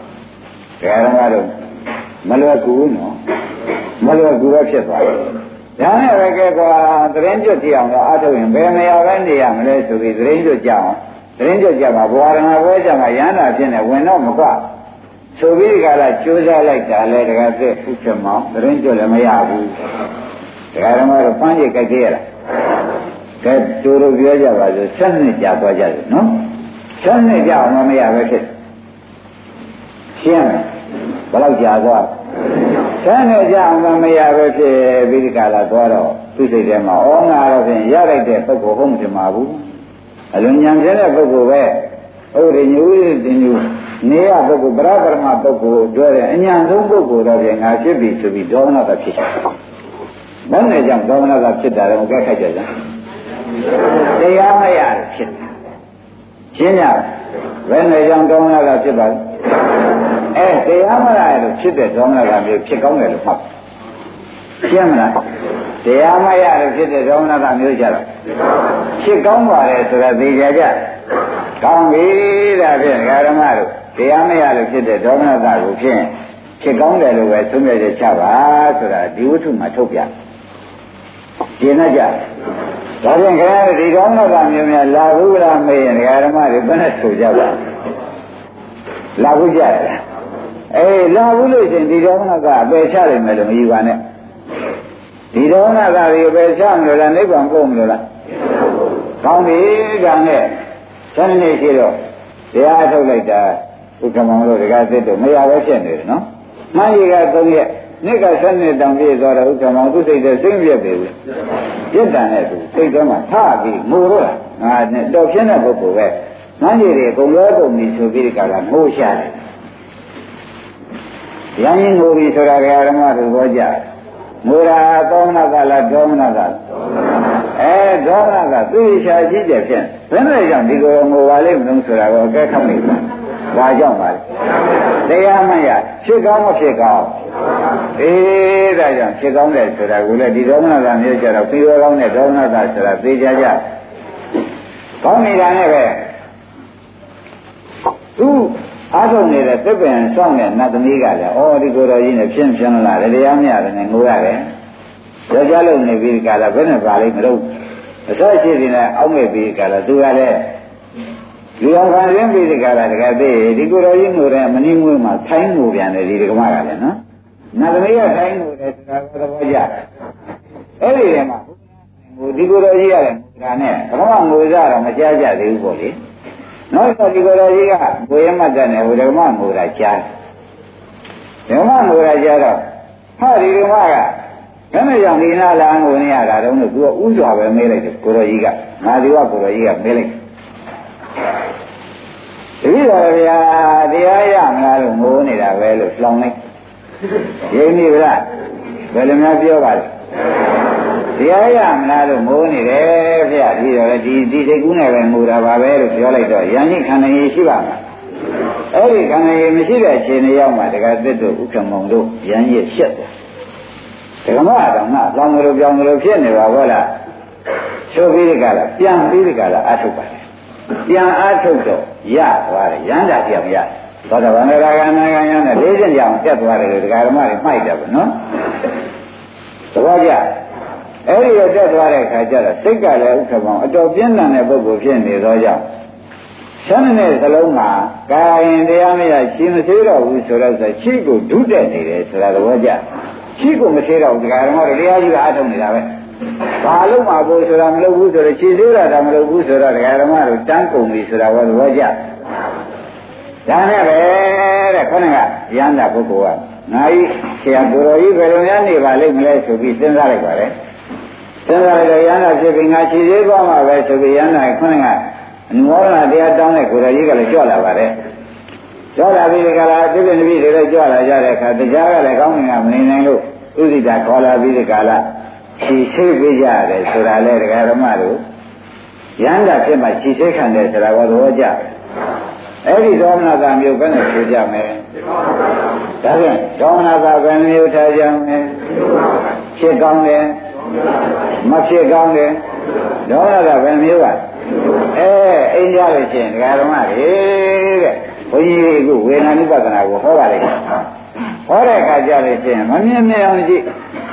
ကာဓမ္မတို့မလွယ်ကူနော်မလွယ်ကူပဲဖြစ်သွားတယ်ဒဒါနဲ့ပဲကဲကွာသတင်းကျွတ်ကြည့်အောင်တော့အားထုတ်ရင်ဘယ်နေရာပဲနေရမလဲဆိုပြီးသတင်းကျွတ်ကြအောင်သတင်းကျွတ်ကြမှာဘဝရဏပွဲကြမှာရဟန္တာဖြစ်နေဝင်တော့မကွဆိုပြီးဒီကလာကြိုးစားလိုက်တာလဲတကယ်သိဥစ္စာမောင်သတင်းကျွတ်လည်းမရဘူးဒကာဓမ္မတို့ဖမ်းကြိတ်ကြိုက်သေးရလားကဲတို့တို့ပြောကြပါစို့ဆက်နှစ်ကြာသွားကြတယ်နော်ဆက်နှစ်ကြာအောင်မရပဲဖြစ်ရှင်းဘယ်လောက်ကြာသွားဆက်နှစ်ကြာအောင်မရပဲဖြစ်ပြီးဒီကလာသွားတော့သူစိတ်ထဲမှာဩငါတော့ဖြင့်ရလိုက်တဲ့ပုဂ္ဂိုလ်ဟုတ်မဖြစ်မှာဘူးအလွန်ဉာဏ်ပြည့်တဲ့ပုဂ္ဂိုလ်ပဲဥရိညူတင်ညူနေရပုဂ္ဂိုလ်ဗရဗရမပုဂ္ဂိုလ်ပြောတဲ့အញ្ញံဆုံးပုဂ္ဂိုလ်တော့ဖြင့်ငါဖြစ်ပြီဆိုပြီးဒေါမနတာဖြစ်တယ်ဘယ်နဲ့ကြောင့်ဒေါမနတာဖြစ်တာလဲမကဲခက်ကြကြတရားမရဖြစ်တာရှင်းကြဘယ်နဲ့ကြောင့်ဒေါမနတာဖြစ်ပါလဲအဲတရားမရလို့ဖြစ်တဲ့ဒေါမနတာမျိုးဖြစ်ကောင်းတယ်လို့မှတ်ရှင်းမလားတရားမရလို့ဖြစ်တဲ့ဒေါမနတာမျိုးကြတော့ဖြစ်ကောင်းပါလေဆိုတာသိကြကြကောင်းပြီဒါဖြင့်ဓမ္မတို့တရားမရလို့ဖြစ်တဲ့ဒေါမနတာကိုဖြင့်ဖြစ်ကောင်းတယ်လို့ပဲသုံးမြတ်ချက်ချပါဆိုတာဒီဝတ္ထုမှာထုတ်ပြရှင်းကြဒါဖြင့်ခင်ဗျားဒီကောင်းတော့ကမျိုးများလာဘူးလားမေးရင်ဓမ္မတွေဘယ်နဲ့ဆိုကြပါလာဘူးကြရလားအေးလာဘူးလို့ရှင်ဒီဒေါမနကအပယ်ချနိုင်မယ်လို့မယူပါနဲ့ဒီဒေါမနကတွေအပယ်ချမလို့လားနိဗ္ဗာန်ပို့မလို့လားကောင်းပြီဒါနဲ့ဆန်းနေရှိတော့တရားထုတ်လိုက်တာဥက္ကမောင်တို့ဒကာသစ်တို့မရပဲဖြစ်နေတယ်နော်မှန်ကြီးကသုံးရက်နှစ်ကဆန်းနေတောင်ပြည့်သွားတော့ဥက္ကမောင်သူစိတ်ထဲစိမ့်ပြက်ပြီပြစ်တန်တဲ့သူစိတ်ထဲမှာထပြီးငိုတော့ငါနဲ့တော်ဖြစ်တဲ့ပုဂ္ဂိုလ်ပဲမှန်ကြီးတွေအကုန်လုံးကုန်ပြီဆိုပြီးဒီကလာငိုရှာတယ်ရန်ရင်ငိုပြီဆိုတာကဓမ္မတို့ဘောကြငိုတာသောမနကလားဒေါမနကလားအဲဒေါမနကသိချာကြည့်တယ်ဖြင့်ဘယ်နဲ့ကြောင့်ဒီကိုငိုပါလိမ့်မလို့ဆိုတာကိုအကဲခတ်နေပါဘာကြောင့်ပါလဲတရားမရဖြစ်ကောင်းမဖြစ်ကောင်းအေးဒါကြောင့်ဖြစ်ကောင်းတယ်ဆိုတာကိုလည်းဒီဒေါမနကမျိုးကြတော့ပြီးရောကောင်းတဲ့ဒေါမနကဆိုတာသိကြကြကောင်းနေတာနဲ့ပဲသူအားထုတ်နေတဲ့သစ်ပင်ဆောင်းတဲ့နတ်သမီးကလည်းဩဒီကိုယ်တော်ကြီးနဲ့ဖြင်းဖြင်းလာတယ်တရားမရတယ်နဲ့ငိုရတယ်ကြောက်ကြလို့နေပြီးဒီကလာဘယ်နဲ့ပါလိမ့်မလို့အစောရှိနေနဲ့အောက်မဲ့ပြီးဒီကလာသူကလည်းလူအောင်ခံရင်းပြီးဒီကလာတကယ်သေးဒီကိုယ်တော်ကြီးငိုတဲ့မနီးမွေးမှာထိုင်းငိုပြန်တယ်ဒီကမကလည်းနော်နတ်သမီးကထိုင်းငိုတယ်ဆိုတာသဘောကျအဲ့ဒီထဲမှာဟိုဒီကိုယ်တော်ကြီးရတယ်ငိုတာနဲ့ဘုရားငိုကြတော့မကြားကြသေးဘူးပေါ့လေနောက်တော့ဒီကိုယ်တော်ကြီးကကိုယ်ရမတ်တဲ့နဲ့ဟိုဓမ္မငိုတာကြားဓမ္မငိုတာကြားတော့ဟာဒီဓမ္မကဘယ်နဲ့ကြောင့်ဒီနာလာငိုနေရတာတုံးလို့သူကဥစွာပဲမေးလိုက်တယ်ကိုယ်တော်ကြီးကငါဒီကကိုယ်တော်ကြီးကမေးလိုက်တပည့်တော်ဗျာတရားရမလားလို့ငိုနေတာပဲလို့လောင်လိုက်ရင်းနေဗလားဘယ်လိုများပြောပါလဲတရားရမလားလို့ငိုနေတယ်ဗျာဒီတော့လေဒီဒီစိတ်ကူးနဲ့ပဲငိုတာပါပဲလို့ပြောလိုက်တော့ယန္တိခန္ဓာရည်ရှိပါမှာအဲ့ဒီခန္ဓာရည်မရှိတဲ့အခြေအနေရောက်မှတကယ်သစ်တို့ဥက္ကမောင်တို့ယန္တိရှက်တယ်ဒကမတော်ငါလောင်လို့ပြောင်းလို့ဖြစ်နေပါဘောလားဆိုပြီးဒီကလာပြန်ပြီးဒီကလာအထုတ်ပါတယ်ပြန်အထုတ်တော့ရသွားတယ်ရန္တာပြောင်းရသောတာပန်ရာဂနာဂယနဲ့လေးချက်ကြောင်တက်သွားတယ်လို့ဒကာဓမ္မတွေမှိုက်တယ်ဗောနော်သဘောကျအဲ့ဒီတော့တက်သွားတဲ့အခါကျတော့စိတ်ကလည်းဥက္ကမောင်အတော်ပြင်းထန်တဲ့ပုဂ္ဂိုလ်ဖြစ်နေသောကြောင့်ဆန်းတဲ့စလုံးမှာကာရင်တရားမရရှင်းမသေးတော့ဘူးဆိုတော့ဆိုရှိကိုဒုတက်နေတယ်ဆိုတာသဘောကျရှိကိုမသေးတော့ဘူးဒကာဓမ္မတွေတရားကြီးအားထုတ်နေတာပဲဘာလို့မှကိုဆိုတာမလုပ်ဘူးဆိုတော့ခြေသေးတာမလုပ်ဘူးဆိုတော့ဒကာဓမ္မတို့တန်းကုန်ပြီဆိုတာဘောသဘောကျဒါနဲ့ပဲတဲ့ခေါင်းကရဟန္တာပုဂ္ဂိုလ်ကငါကြီးဆရာကိုယ်တော်ကြီးဘယ်လိုများနေပါလိမ့်မလဲဆိုပြီးစဉ်းစားလိုက်ပါလေစဉ်းစားလိုက်တော့ရဟန္တာဖြစ်ပြီးငါခြေသေးသွားမှာပဲဆိုပြီးရဟန္တာခေါင်းကအနုမောဒနာတရားတောင်းတဲ့ကိုယ်တော်ကြီးကလည်းကြွလာပါတယ်ကြွလာပြီးဒီကလာတိပိဋိပိတွေလည်းကြွလာကြတဲ့အခါတရားကလည်းကောင်းငင်ကမနေနိုင်လို့ဥဒိတာခေါ်လာပြီးဒီကလာခြေဆေးပေးကြရတယ်ဆိုတာလေဒကာဓမ္မတို့ရဟန္တာဖြစ်မှခြေဆေးခံတယ်ဆိုတာကိုသဘောကျအဲ့ဒီဒေါမနတာမျိုးဘယ်နဲ့ဆိုကြမလဲဒါဖြင့်ဒေါမနတာဘယ်မျိုးထားကြမလဲဖြစ်ကောင်းတယ်မဖြစ်ကောင်းတယ်ဒေါမနတာဘယ်မျိုးပါအဲအိမ်ကြလို့ရှိရင်ဒကာဓမ္မတွေတဲ့ဘုန်းကြီးကဝေဒနာနုပဒနာကိုဟောပါလိမ့်မယ်ဟောတဲ့အခါကျလို့ရှိရင်မမြင်မြင်အောင်ကြည့်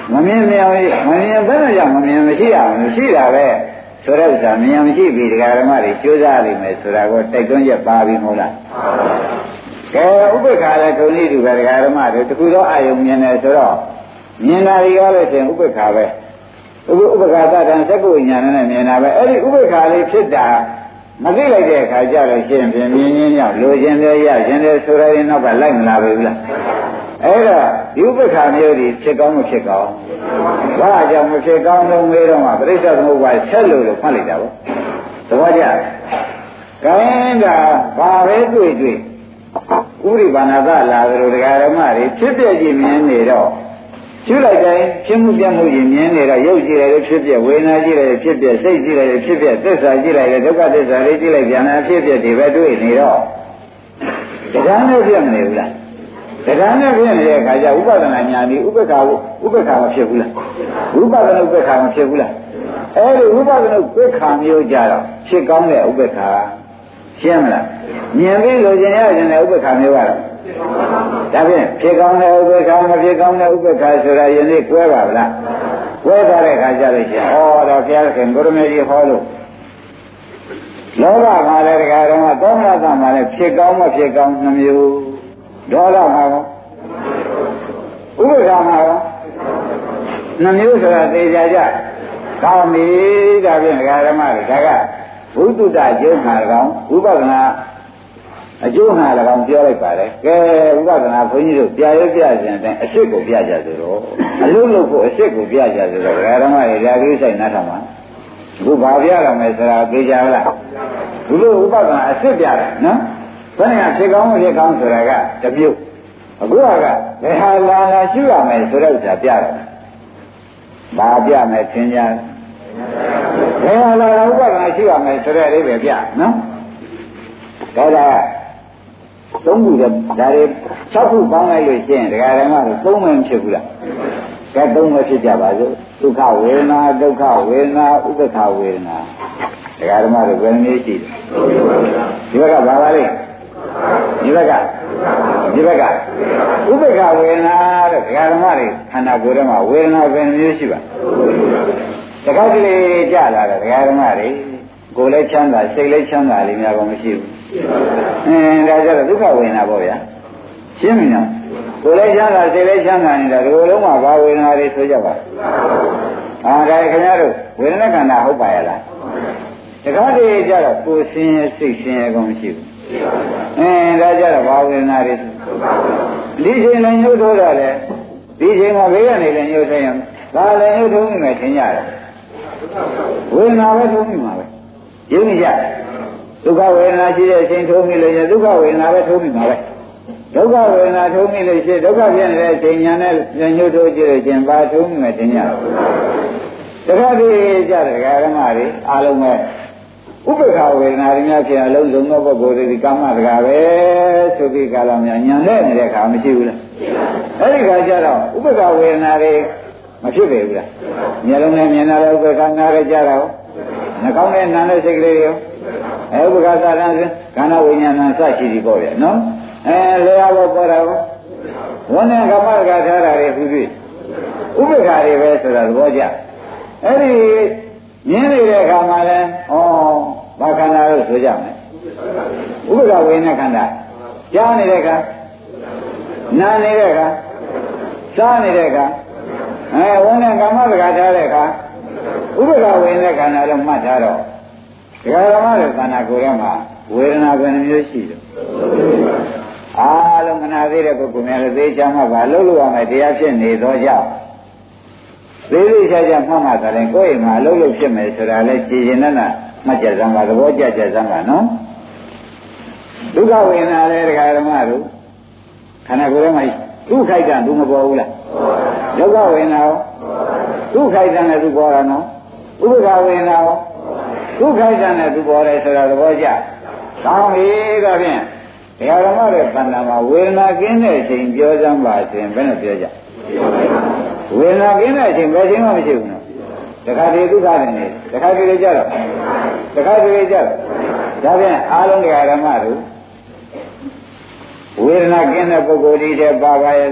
မမြင်မြင်မမြင်ဘယ်နဲ့ကြောင့်မမြင်မရှိရဘူးရှိတာပဲဆိုတဲ့ဥစ္စာမြင်မရှိပြီတရားဓမ္မတွေကြိုးစားလိမ့်မယ်ဆိုတာကိုတိုက်တွန်းချက်ပါပြီမဟုတ်လားကဲဥပ္ပခါလည်းဒုံဤတူပဲတရားဓမ္မတွေတခုသောအာယုံမြင်တယ်ဆိုတော့မြင်တာတွေကလည်းရှင်ဥပ္ပခါပဲဥပ္ပခါသတ္တံသက္ကုဉာဏ်နဲ့မြင်တာပဲအဲ့ဒီဥပ္ပခါလေးဖြစ်တာမသိလိုက်တဲ့အခါကျတော့ရှင်ဖြင့်မြင်ရင်းကြောင့်လိုချင်တယ်ရခြင်းတယ်ဆိုရရင်တော့ကလိုက်မလာဘူးလားအဲ့တော့ဒီဥပ္ပခါမျိုးတွေဖြစ်ကောင်းမဖြစ်ကောင်းဘာကြောင့်မဖြစ်ကောင်းလို့မေးတော့မှပရိစ္ဆေသမုပ္ပါဆက်လို့လို့မှတ်လိုက်တာပေါ့သဘောကျခိုင်းတာဘာပဲတွေ့တွေ့ဥရိပါဏသလာသလိုတရားဓမ္မတွေဖြစ်ပြကြည့်မြင်နေတော့ကျူးလိုက်တိုင်းဖြစ်မှုပြမှုကြီးမြင်နေတော့ရုပ်ကြည့်လိုက်ဖြစ်ပြဝေဒနာကြည့်လိုက်ဖြစ်ပြစိတ်ကြည့်လိုက်ဖြစ်ပြသစ္စာကြည့်လိုက်ဒုက္ခသစ္စာလေးကြည့်လိုက်ပြန်လာဖြစ်ပြဒီပဲတွေ့နေတော့တရားနဲ့ဖြစ်မနေဘူးလားတရားနဲ့ဖြစ်နေတဲ့အခါကျဥပဒနာညာဒီဥပ္ပခါဥပ္ပခါမဖြစ်ဘူးလားဥပဒနာဥပ္ပခါမဖြစ်ဘူးလားအဲဒီဥပဒနာဥပ္ပခါမျိုးကြတော့ဖြစ်ကောင်းတဲ့ဥပ္ပခါရှင်းမလားမြင်ပြီးလိုချင်ရခြင်းတဲ့ဥပ္ပခါမျိုးကတော့ဒါဖြင့်ဖြစ်ကောင်းတဲ့ဥပ္ပခါမဖြစ်ကောင်းတဲ့ဥပ္ပခါဆိုတာယနေ့ကွဲပါဗလားကွဲသွားတဲ့အခါကျလို့ရှိရင်ဩတော်ဘုရားခင်ဘုရမေကြီးဟောလို့လောဘမှာလည်းတရားတော်မှာသောမနာသမှာလည်းဖြစ်ကောင်းမဖြစ်ကောင်းနှမျိုးဒေါသမှာရောဥပ္ပခါမှာရောနှမျိုးဆိုတာသိကြကြကောင်းပြီဒါဖြင့်တရားဓမ္မတွေဒါကဘုဒ္ဓတအကျိုးမှာ၎င်းဝိပဿနာအကျိုးမှာ၎င်းပြောလိုက်ပါတယ်ကဲဝိပဿနာဘုန်းကြီးတို့ပြရပြခြင်းတဲ့အစ်စ်ကိုပြကြဆိုတော့အလုံးလို့ကိုအစ်စ်ကိုပြကြဆိုတော့တရားဓမ္မတွေဒါကိစ္စနားထောင်ပါအခုဘာပြရမယ်ဆိုတာသိကြလားဒီလိုဝိပဿနာအစ်စ်ပြတာနော်ဘယ်နဲ့ဖြစ်ကောင်းမဖြစ်ကောင်းဆိုတာကတပြုတ်အခုကဘယ်ဟာလာလာရှိရမယ်ဆိုတဲ့ဥစ္စာပြတယ်ဘာပြမယ်သင်ကြားဘယ်ဟာလာလာဥပဒနာရှိရမယ်ဆိုတဲ့အိဗယ်ပြနော်ဒါကသုံးခုတည်းဒါတွေ၆ခုပေါင်းလိုက်လို့ရှိရင်ဒကာဓမ္မတို့သုံးမှမဖြစ်ဘူးလားကဲသုံးမှဖြစ်ကြပါစို့ဒုက္ခဝေဒနာဒုက္ခဝေဒနာဥပ္ပခဝေဒနာဒကာဓမ္မတို့ဘယ်နည်းရှိတယ်ဒီဘက်ကဘာပါလဲဒီဘက်ကဒီဘက်ကဥပ္ပခဝေဒနာတဲ့ဒကာဓမ္မတွေခန္ဓာကိုယ်ထဲမှာဝေဒနာဘယ်နှမျိုးရှိပါတခါတလေကြလာတယ်ဒကာဓမ္မတွေကိုယ်လည်းချမ်းသာစိတ်လည်းချမ်းသာလိမ့်များတော့မရှိဘူးအင်းဒါကြတော့ဒုက္ခဝေဒနာပေါ့ဗျာရှင်းပြီနော်ကိုယ်လည်းချမ်းသာစိတ်လည်းချမ်းသာနေတာဒီလိုလုံးမှာဘာဝေဒနာတွေဆိုကြပါအာဒါခင်ဗျားတို့ဝေဒနာခန္ဓာဟုတ်ပါရဲ့လားတခါတလေကြတော့ကိုယ်ဆင်းရဲစိတ်ဆင်းရဲကုန်မရှိဘူးအင်းဒါကြတော့ဘာဝေဒနာတွေဒီချိန်လည်းညှို့ထိုးတာလေဒီချိန်မှာဘေးကနေလည်းညှို့ထိုးရင်ဒါလည်းညှို့ထိုးမိမယ်ထင်ကြတယ်ဝေဒနာပဲထိုးမိမှာပဲယုံကြဒုက္ခဝေဒနာရှိတဲ့အချိန်ထိုးမိလို့ရဒုက္ခဝေဒနာပဲထိုးမိမှာပဲဒုက္ခဝေဒနာထိုးမိလို့ရှိဒုက္ခဖြစ်နေတဲ့အချိန်ညာနဲ့ညှို့ထိုးကြည့်လို့ချင်းဘာထိုးမိမယ်ထင်ကြတယ်တခါတည်းကြတဲ့ဓမ္မတွေအားလုံးပဲဥပ္ပခဝေဒနာတွေများဖြစ်အလုံးစုံသောပုဂ္ဂိုလ်တွေကာမတကာပဲဆိုပြီးကာလများညံတဲ့နေတဲ့ခါမရှိဘူးလားအဲ့ဒီခါကျတော့ဥပ္ပခဝေဒနာတွေမဖြစ်ပေဘူးလားမျက်လုံးနဲ့မြင်လာတဲ့ဥပ္ပခနာတွေကြတော့နှာခေါင်းနဲ့နားတဲ့စိတ်ကလေးတွေရောအဲဥပ္ပခသရံခန္ဓာဝိညာဏစရှိသည်ပေါ့ဗျာနော်အဲလေယာဘောပေါ်တာရောဝဏ္ဏကမ္မတကာထားတာတွေသူတွေ့ဥပ္ပခတွေပဲဆိုတာသဘောကျအဲ့ဒီမြင်နေတဲ့အခါမှာလဲဩဘာခန္ဓာလို့ဆိုကြမယ်ဥပ္ပခဝေဒနာခန္ဓာကြားနေတဲ့အခါနားနေတဲ့အခါစားနေတဲ့အခါအဲဝဏ္ဏကမ္မတကာထားတဲ့အခါဥပ္ပခဝေဒနာခန္ဓာလို့မှတ်ထားတော့ဒကာဓမ္မရဲ့ခန္ဓာကိုယ်ထဲမှာဝေဒနာဘယ်နှမျိုးရှိတယ်အားလုံးခဏသေးတဲ့ပုဂ္ဂိုလ်များလည်းသိချမ်းမှပါလှုပ်လို့ရမယ်တရားဖြစ်နေသောကြောင့်သေးသေးချာချာမှတ်မှသာရင်ကိုယ့်အိမ်မှာလှုပ်လို့ဖြစ်မယ်ဆိုတာလဲကြည်ရင်နဲ့မှတ်ကြစမ်းပါသဘောကျကြစမ်းပါနော်ဒုက္ခဝေဒနာလည်းဒကာဓမ္မတို့ခန္ဓာကိုယ်ထဲမှာဒုက္ခိုက်တာသူမပေါ်ဘူးလားဒုက္ခဝေဒနာရောဒုက္ခိုက်တာနဲ့သူပေါ်တာနော်ဥပ္ပခဝေဒနာရောဒုက္ခိုက်တာနဲ့သူပေါ်တယ်ဆိုတာသဘောကျကောင်းပြီဒါဖြင့်ဒကာဓမ္မရဲ့တဏ္ဍာမှာဝေဒနာကင်းတဲ့အချိန်ပြောစမ်းပါဆိုရင်ဘယ်နဲ့ပြောကြဝေဒနာကင်းတဲ့အချိန်ဘယ်ချိန်မှမရှိဘူးနော်တခါတည်းဒုက္ခနဲ့နေတခါတည်းကြတော့တခါတည်းကြတော့ဒါဖြင့်အားလုံးဒကာဓမ္မတို့ဝေဒနာကင်းတဲ့ပုဂ္ဂိုလ်ဒီတဲ့ပါပါရဲ့လား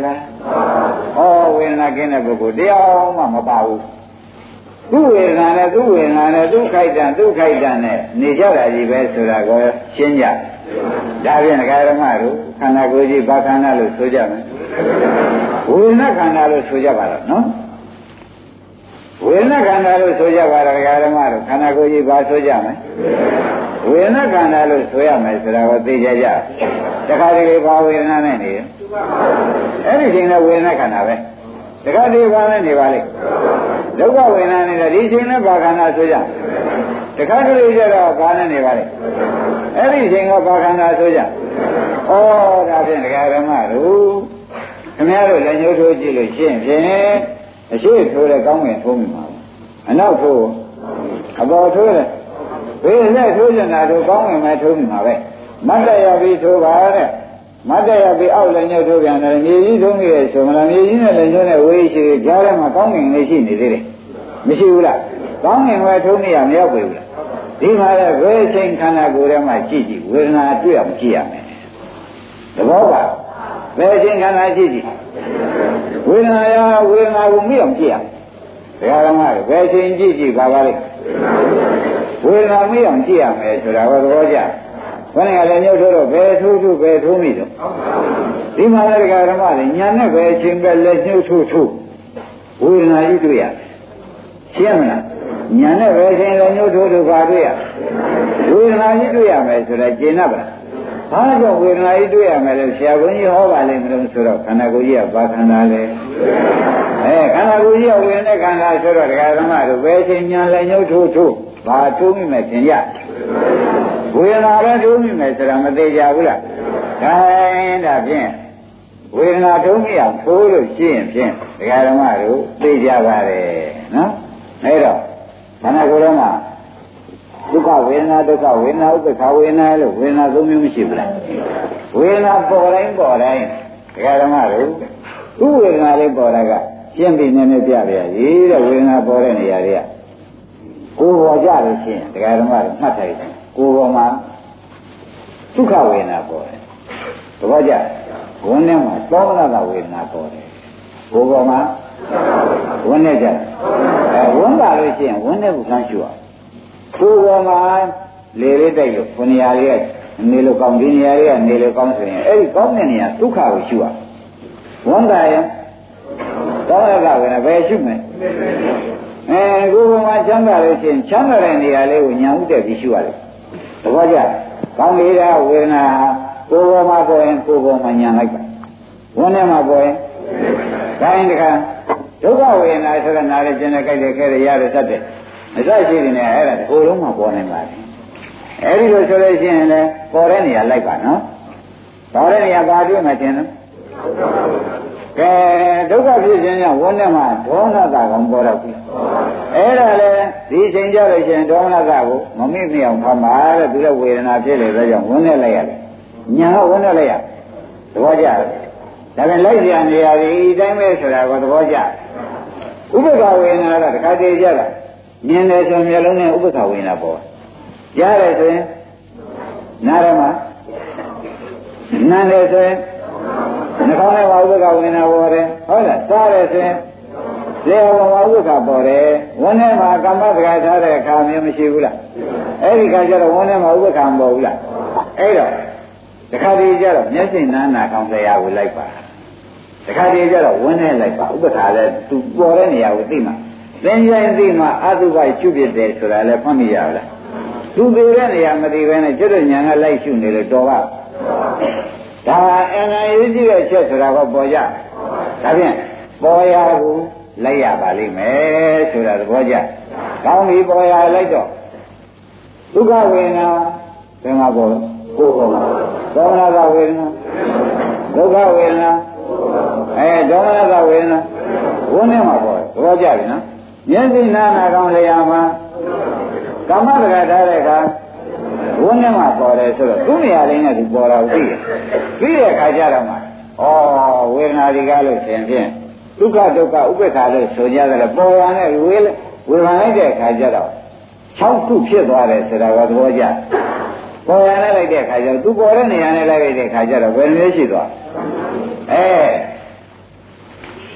ဩဝေဒနာကင်းတဲ့ပုဂ္ဂိုလ်တရားမှမပါဘူးသူ့ဝေဒနာနဲ့သူ့ဝေဒနာနဲ့သူ့ခိုက်တံသူ့ခိုက်တံနဲ့နေကြတာကြီးပဲဆိုတာကိုရှင်းကြဒါဖြင့်ဒကာဓမ္မတို့ခန္ဓာကိုယ်ကြီးဘာခန္ဓာလို့ဆိုကြမယ်ဝေဒနာခန္ဓာလို့ဆိုကြပါတော့နော်ဝေဒနာခန္ဓာလို့ဆိုကြပါတော့ဒကာဓမ္မတို့ခန္ဓာကိုယ်ကြီးဘာဆိုကြမယ်ဝေဒနာခန္ဓာလို့ဆိုရမယ်ဆိုတာကိုသိကြကြတခါတလေဘာဝေဒနာနဲ့နေအဲ့ဒီချိန်ကဝေဒနာခန္ဓာပဲတခါတလေဘာနဲ့နေပါလိမ့်ဒုက္ခဝေဒနာနေတဲ့ဒီချိန်နဲ့ဘာခန္ဓာဆိုကြတခါတလေကျတော့ဘာနဲ့နေပါလိမ့်အဲ့ဒီချိန်ကဘာခန္ဓာဆိုကြဩဒါဖြင့်ဒကာဓမ္မတို့ခင်ဗျားတို့လည်းညှိုးထိုးကြည့်လို့ရှင်းဖြင့်အရှိထိုးတဲ့ကောင်းငင်ထိုးမိမှာအနောက်ထိုးအပေါ်ထိုးတယ်ဘေးနဲ့ထိုးကျင်တာတို့ကောင်းငင်မဲ့ထိုးမိမှာပဲမတ်တရပြီးထိုးပါတဲ့မတ်တရပြီးအောက်လည်းညှိုးထိုးပြန်တယ်မြေကြီးထိုးမိရဲ့ဆိုမလားမြေကြီးနဲ့လည်းညှိုးနဲ့ဝေးရှိကြားထဲမှာကောင်းငင်လေးရှိနေသေးတယ်မရှိဘူးလားကောင်းငင်ပဲထိုးမိရမရောက်ဘူးလားဒီမှာလည်းဘယ်ချိန်ခန္ဓာကိုယ်ထဲမှာကြည့်ကြည့်ဝေဒနာတွေ့အောင်ကြည့်ရမယ်သဘောပါဘယ်ချိန်ခန္ဓာကြည့်ကြည့်ဝေဒနာရဝေဒနာကိုမိအောင်ကြည့်ရဘယ်ဟာမှဘယ်ချိန်ကြည့်ကြည့်ပါပါလိမ့်ဝေဒနာမိအောင်ကြည့်ရမယ်ဆိုတာကိုသဘောကျဘယ်နဲ့လည်းညှို့ထိုးတော့ဘယ်ထိုးထိုးဘယ်ထိုးမိတော့ဒီမှာလည်းဒကာဓမ္မတွေညာနဲ့ဘယ်ချိန်ပဲလက်ညှို့ထိုးထိုးဝေဒနာကြီးတွေ့ရရှင်းမလားညာနဲ့ဘယ်ချိန်လည်းညှို့ထိုးထိုးပါတွေ့ရဝေဒနာကြီးတွေ့ရမယ်ဆိုတာကျင့်납ပါဘာကြောင့်ဝေဒနာကြီးတွေ့ရမယ်လဲဆရာဘုန်းကြီးဟောပါလိမ့်မလို့ဆိုတော့ခန္ဓာကိုယ်ကြီးကဘာခန္ဓာလဲအဲခန္ဓာကိုယ်ကြီးကဝေဒနာခန္ဓာဆိုတော့ဒကာဓမ္မတို့ဘယ်ချိန်ညာလည်းညှို့ထိုးထိုးဘာထိုးမိမယ်သင်ကြဝေဒနာပဲထိုးမိမယ်ဆိုတာမသေးကြဘူးလားဒါရင်ဒါဖြင့်ဝေဒနာထိုးမိအောင်ထိုးလို့ရှိရင်ဖြင့်ဒကာဓမ္မတို့သိကြပါတယ်နော်အဲတော့ခန္ဓာကိုယ်ထဲမှာဒုက္ခဝေဒနာဒုက္ခဝေဒနာဥပ္ပခဝေဒနာလို့ဝေဒနာသုံးမျိုးမရှိဘူးလားဝေဒနာပေါ်တိုင်းပေါ်တိုင်းဒကာဓမ္မတို့သူ့ဝေဒနာလေးပေါ်တာကရှင်းပြီးနည်းနည်းပြပြရည်တဲ့ဝေဒနာပေါ်တဲ့နေရာတွေကကိုယ်ပေါ်ကြလို့ရှိရင်ဒကာဓမ္မတို့မှတ်ထားရတယ်ကိုယ်ပေါ်မှာဒုက္ခဝေဒနာပေါ်တယ်သဘောကျဝန်းထဲမှာသောမနတဝေဒနာပေါ်တယ်ကိုယ်ပေါ်မှာဝန်းထဲကြအဲဝန်းတာလို့ရှိရင်ဝန်းထဲကိုဆန်းရှုအောင်ကိုယ်ပေါ်မှာလေလေးတိုက်လို့ခொနေရာလေးကနေလို့ကောင်းဒီနေရာလေးကနေလို့ကောင်းဆိုရင်အဲ့ဒီကောင်းတဲ့နေရာဒုက္ခကိုရှုရဝန်းတာရင်သောမနတဝေဒနာပဲရှုမယ်အဲကိုယ်ပေါ်မှာချမ်းသာလို့ရှိရင်ချမ်းသာတဲ့နေရာလေးကိုညာဥတက်ပြီးရှုရတယ်သဘောကျကောင်းနေတာဝေဒနာကိုယ်ပေါ်မှာပေါ်ရင်ကိုယ်ပေါ်မှာညာလိုက်ပါဝန်းထဲမှာပေါ်ရင်ဒါရင်တခါဒုက္ခဝေဒနာဆိုတဲ့နားလေးကျင်တဲ့ကြိုက်တဲ့ခဲရရတဲ့တတ်တယ်အစရှိနေတယ်အဲ့ဒါကိုယ်လုံးမှာပေါ်နေပါတယ်အဲ့ဒီလိုဆိုလို့ရှိရင်လည်းပေါ်တဲ့နေရာလိုက်ပါနော်ပေါ်တဲ့နေရာပါတွေ့မှတင်နော်ကဲဒုက္ခဖြစ်ခြင်းကြောင့်ဝန်းထဲမှာဒေါမနတာကောင်ပေါ်တော့ဘူးအဲ့ဒါလေဒီချိန်ကြလို့ရှိရင်ဒေါမနတာကိုမမိမိအောင်ဖမ်းပါတဲ့သူလည်းဝေဒနာဖြစ်လေတဲ့ကြောင့်ဝန်းထဲလိုက်ရတယ်ညာကဝန်းထဲလိုက်ရသဘောကျတယ်ဒါပြန်လိုက်ရနေရာဒီအတိုင်းပဲဆိုတာကိုသဘောကျဥပ္ပခဝေဒနာကတခါတည်းကြတာမြင်တယ်ဆိုမျက်လုံးနဲ့ဥပ္ပခဝေဒနာပေါ်ရတယ်ဆိုရင်နားရမှာနားတယ်ဆိုရင်နှာခေါင်းထဲမှာဥပ္ပခဝေဒနာပေါ်တယ်ဟုတ်လားစားတယ်ဆိုရင်လေဘောမှာဥပ္ပခပေါ်တယ်ဝန်းထဲမှာကမ္မစကားထားတဲ့အခါမျိုးမရှိဘူးလားအဲ့ဒီခါကျတော့ဝန်းထဲမှာဥပ္ပခမပေါ်ဘူးလားအဲ့တော့တခါတည်းကျတော့မျက်စိနားနာကောင်းတရားကိုလိုက်ပါတခါတည်းကျတော့ဝန်းထဲလိုက်ပါဥပ္ပခလည်းသူပေါ်တဲ့နေရာကိုသိမှသင်္ကြန်သိမှအတုပရှုဖြစ်တယ်ဆိုတာလည်းဖတ်မိရလားသူသေးတဲ့နေရာမသိဘဲနဲ့ကျွတ်ညာကလိုက်ရှုနေလို့တော်ပါဒါအန္တရာယ်ကြီးတဲ့ချက်ဆိုတာကပေါ်ကြဒါဖြင့်ပေါ်ရဘူးလိုက်ရပါလိမ့်မယ်ဆိုတာသဘောကျကောင်းပြီပေါ်ရလိုက်တော့ဒုက္ခဝေဒနာဘယ်မှာပေါ်လဲကိုယ်ပေါ်မှာဒေါမနတဝေဒနာဒုက္ခဝေဒနာအဲဒေါမနတဝေဒနာဝန်းထဲမှာပေါ်တယ်သဘောကျပြီနော်မျက်စိနာနာကောင်းလျာမှာကမ္မတက္ကထားတဲ့အခါဝန်းထဲမှာပေါ်တယ်ဆိုတော့သူ့နေရာလေးနဲ့သူပေါ်တာကိုသိတယ်ပြီးတဲ့အခါကျတော့မှဩဝေဒနာတွေကလို့ရှင်ဖြင့်ဒုက္ခဒုက္ခဥပ္ပခါလို့ဆိုကြတယ်ပေါ်ရတဲ့ဝေဝေဘာလိုက်တဲ့အခါကျတော့၆ခုဖြစ်သွားတယ်ဆိုတာကသဘောကျပေါ်ရနဲ့လိုက်တဲ့အခါကျတော့သူပေါ်တဲ့နေရာနဲ့လိုက်တဲ့အခါကျတော့ဘယ်လိုရှိသွားအဲ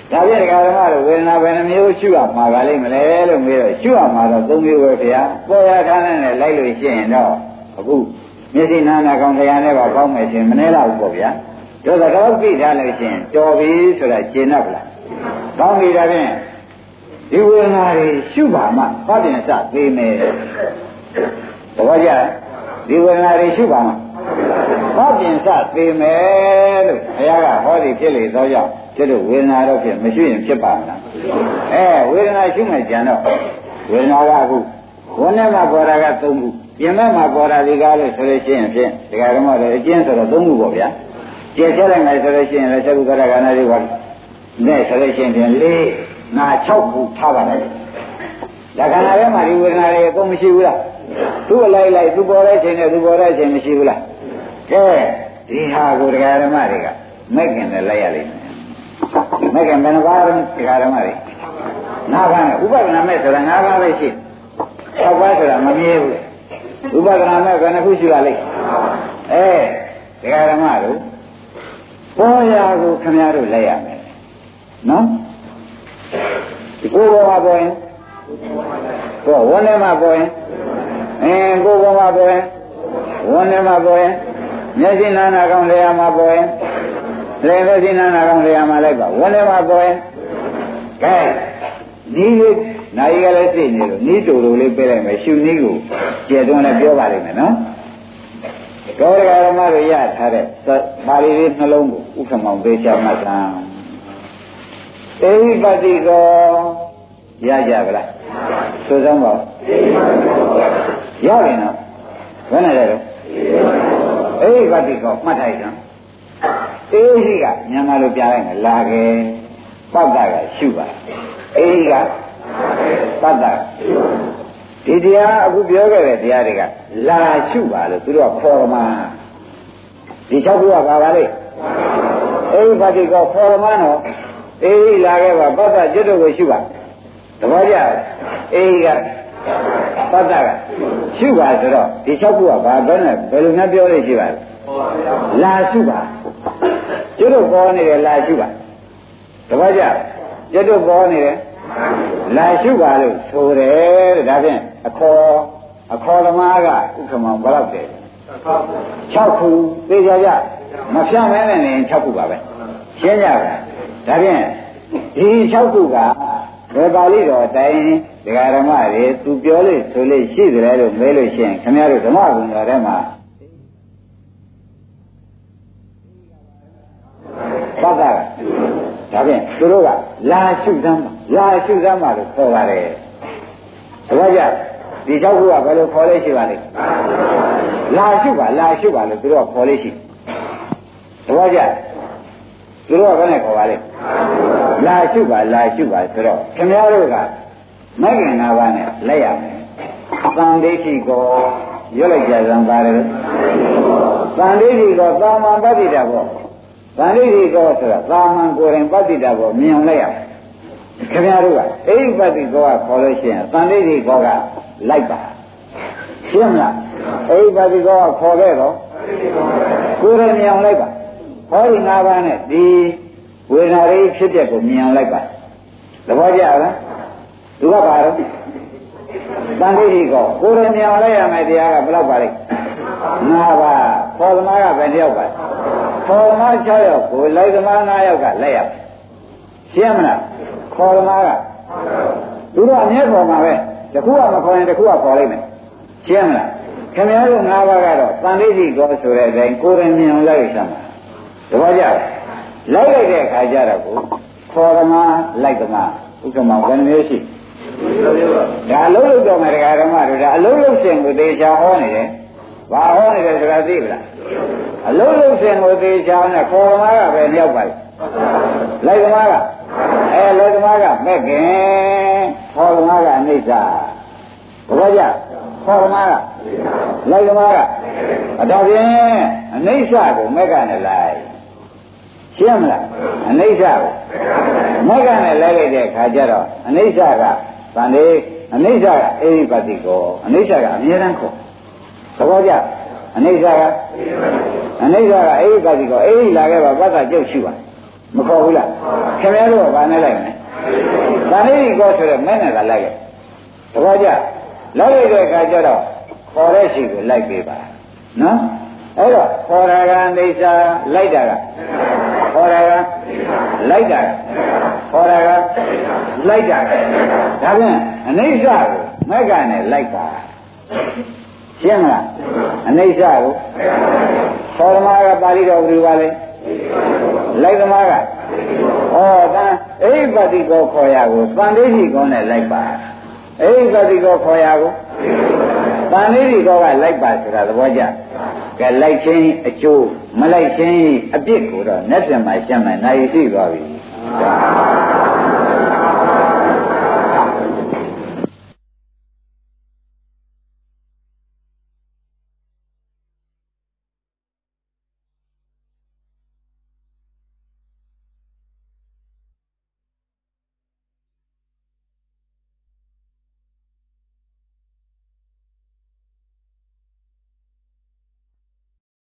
ဒါပြည့်ဓမ္မတို့ဝေဒနာဘယ်နှမျိုးရှုရမှာပါလိမ့်မလဲလို့မေးတော့ရှုရမှာတော့သုံးမျိုးပဲဗျာပေါ်ရခါနဲ့လိုက်လို့ရှိရင်တော့အခုမျက်စိနာနာကောင်တရားနဲ့ပါကောင်းမယ်ရှင်မနှဲတော့ဘူးပေါ့ဗျာတို့တော့သိထားလို့ရှိရင်တော်ပြီဆိုတာရှင်းတော့ဗလားကောင်းပြီဒါဖြင့်ဒီဝေဒနာတွေရှုပါမှဟောတင်စသေးမယ်သဘောကျဒီဝေဒနာတွေရှုပါမှဟောတင်စသေးမယ်လို့ဘုရားကဟောဒီဖြစ်လေသောကြောင့်ကျတို့ဝေဒနာတော့ဖြစ်မရှိရင်ဖြစ်ပါမလားအဲဝေဒနာရှုမှကြံတော့ဝေဒနာကအခုဝန်းထဲမှာပေါ်တာကသုံးခုပြင်မဲ့မှာပေါ်တာဒီကားလို့ဆိုလို့ရှိရင်ဖြင့်ဒကာဓမ္မတွေအကျဉ်းဆိုတော့သုံးခုပေါ့ဗျာကျေချက်လိုက်မယ်ဆိုလို့ရှိရင်လည်းသက္ကုကရကနာတွေပါနဲ့ဆိုလို့ရှိရင်ဖြင့်လေးငါ၆ခုထားပါလိုက်ဒါခန္ဓာထဲမှာဒီဝေဒနာတွေအကုန်မရှိဘူးလားသူ့အလိုက်လိုက်သူပေါ်တဲ့ချိန်နဲ့သူပေါ်တဲ့ချိန်မရှိဘူးလားကဲဒီဟာကိုဒကာဓမ္မတွေကမဲ့ခင်နဲ့လိုက်ရလိမ့်မယ်မဲ့ခင်ဘယ်နှပါးဒကာဓမ္မတွေငါးပါးနဲ့ဥပဒနာမဲ့ဆိုတာငါးပါးပဲရှိ၆ပါးဆိုတာမမြဲဘူးဥပဒနာမဲ့ဘယ်နှခုရှိရလိမ့်အဲဒကာဓမ္မတို့ပေါ်ရာကိုခင်ဗျားတို့လိုက်ရမယ်နော်ဒီကိုယ်ပေါ်မှာပေါ်ရင်ကိုယ်ဝန်းထဲမှာပေါ်ရင်အင်းကိုယ်ပေါ်မှာပေါ်ရင်ဝန်းထဲမှာပေါ်ရင်မျက်စိနာနာကောင်းလျာမှာပေါ်ရင်လည်းမျက်စိနာနာကောင်းလျာမှာလိုက်ပါဝန်းထဲမှာပေါ်ရင်ကဲနီးလေးနိုင်ရလည်းသိနေလို့နီးတူတူလေးပြလိုက်မယ်ရှုနည်းကိုကျေသွန်းလည်းပြောပါလိမ့်မယ်နော်ဒေါရဂရမတို့ရထားတဲ့ပါဠိလေးနှလုံးကိုဥက္ကမောင်သေးချာမှတ်သားသေဝိပတိကောရကြဗလားဆိုစမ်းပါရပြီနော်ဘယ်နဲ့လဲတော့သေဝိပတိကောမှတ်ထိုက်နော်သေဝိကမြန်မာလိုပြလိုက်မယ်လာခဲ့ပတ်တာကရှုပါအေးကပတ်တာဒီတရားအခုပြောခဲ့တဲ့တရားတွေကလာရှုပါလို့သူတို့ကခေါ်မှာဒီ၆ခုကပါပါလေအေးပတိကောခေါ်မှာနော်အေးလာခဲ့ပါပတ်တာကျွတ်တို့ကိုရှုပါသဘောကျအေးကပတ်တာကရှုပါဆိုတော့ဒီ၆ခုကဘာပဲနဲ့ဘယ်လိုများပြောလို့ရှိပါလဲလာရှုပါကျွတ်တို့ပေါ်နေတယ်လာရှုပါသဘောကျကျွတ်တို့ပေါ်နေတယ်လာရှုပါလို့ဆိုတယ်တဲ့ဒါဖြင့်အခေါ်အခေါ်သမားကဥက္ကမောင်ဘယ်လောက်တယ်၆ခုသိကြကြမဖြတ်မဲနဲ့နေ၆ခုပါပဲရှင်းကြပါဒါဖြင့်ဒီ၆ခုကဘယ်ပါဠိတော်တိုင်းဒကာဓမ္မတွေသူပြောလို့ဆိုလို့ရှိတယ်လို့မဲလို့ရှိရင်ခင်ဗျားတို့ဓမ္မဘုံတော်ထဲမှာပတ်တာဒါဖြင့်သူတို့ကလာရှုသမ်းပါလာရှုသမ်းပါလို့ခေါ်ပါတယ်တပည့်ကြဒီ၆ခုကဘယ်လိုခေါ်လို့ရှိပါလဲလာရှုပါလာရှုပါလို့သူတို့ကခေါ်လို့ရှိတပည့်ကြသူတို့ကဘယ်နဲ့ခေါ်ပါလဲလာရှုပါလာရှုပါဆိုတော့ခင်ဗျားတို့ကမဂ္ဂင်၅ပါးနဲ့လက်ရမယ်သံဒိဋ္ဌိကိုရွတ်လိုက်ကြစမ်းပါတယ်သံဒိဋ္ဌိကိုသာမန်ပဋ္ဌိတာပေါ့သံဒိဋ္ဌိကောဆိုတာသာမန်ကိုယ်ရင်ပဋ္ဌိတာကိုမြင်အောင်လိုက်ရမယ်ခင်ဗျားတို့ကအိဋ္ဌပတ္တိကောကခေါ်လို့ရှိရင်သံဒိဋ္ဌိကောကလိုက်ပါရှင်းမလားအိဋ္ဌပတ္တိကောကခေါ်ခဲ့တော့ကိုယ်ရင်မြင်အောင်လိုက်ပါဟောဒီ၅ပါးနဲ့ဒီဝေဒနာတွေဖြစ်တဲ့ကိုမြင်အောင်လိုက်ပါသဘောကျလားသူကပါတော့သံဒိဋ္ဌိကောကိုယ်ရင်မြင်အောင်လိုက်ရမယ်တရားကဘယ်လောက်ပါလဲ၅ပါးခေါ်သမားကဘယ်တယောက်ပါခေါ်သမား၆ယောက်ကိုလိုက်သမား၅ယောက်ကလက်ရရှင်းမလားခေါ်သမားကသူတို့အမြဲခေါ်မှာပဲတခုကမခေါ်ရင်တခုကခေါ်လိုက်မယ်ရှင်းမလားခင်ဗျားတို့၅ပါးကတော့သံဒိဋ္ဌိကောဆိုတဲ့အတိုင်းကိုယ်ရင်မြင်အောင်လိုက်ရစမ်းပါတပည့်ကြလိုက်လိုက်တဲ့အခါကျတော့ကိုခေါ်သမားလိုက်သမားဥက္ကမောင်ဘယ်မျိုးရှိဒါအလုံးလုံးတော်မယ်တရားဓမ္မတို့ဒါအလုံးလုံးရှင်ကိုသေချာဟောနေတယ်ဘာဟောနေတယ်ဆိုတာသိပလားအလုံးလုံးရှင်ကိုသေချာနဲ့ခေါ်သမားကပဲမြောက်ပါလေလိုက်သမားကအဲလိုက်သမားကမဲ့ခင်ခေါ်သမားကအနိစ္စဘုရားကြခေါ်သမားကလိုက်သမားကအတော်ဖြင့်အနိစ္စကိုမဲ့ကနဲ့လိုက်ရှင်းမလားအနိစ္စကိုမဲ့ကနဲ့လိုက်လိုက်တဲ့အခါကျတော့အနိစ္စကဗန္ဒီအနိစ္စကအေဟိပတိကောအနိစ္စကအမြဲတမ်းခေါ်သဘောကျအနိစ္စကအနိစ္စကအေဟိပတိကောအေဟိလာခဲ့ပါဘတ်ကကြုတ်ရှိပါမခေါ်ဘူးလားခင်ဗျားတို့ကဘာနဲ့လိုက်မလဲဗာဏိတိကောဆိုတော့မဲနဲ့ကလိုက်ရဲ့တပည့်ကြလိုက်ရတဲ့အခါကျတော့ခေါ်တဲ့ရှိကိုလိုက်ပေးပါနော်အဲ့တော့ခေါ်တာကအိဋ္ဌာလိုက်တာကခေါ်တာကလိုက်တာခေါ်တာကလိုက်တာဒါဖြင့်အိဋ္ဌာကိုမက်ကနဲ့လိုက်ပါရှင်းမလားအိဋ္ဌာကိုခေါ်သမားကပါဠိတော်ဘယ်လိုပါလဲလိုက်သမားကဩတန်အိပတိကောခေါ်ရကိုတန်လေးရှိကောနဲ့လိုက်ပါအိပတိကောခေါ်ရကိုတန်လေးရှိကောကလိုက်ပါဆိုတာသဘောကျကဲလိုက်ချင်းအကျိုးမလိုက်ချင်းအပြစ်ကိုတော့နဲ့ပြန်မှရှင်းမယ်နိုင်ရှိသွားပြီ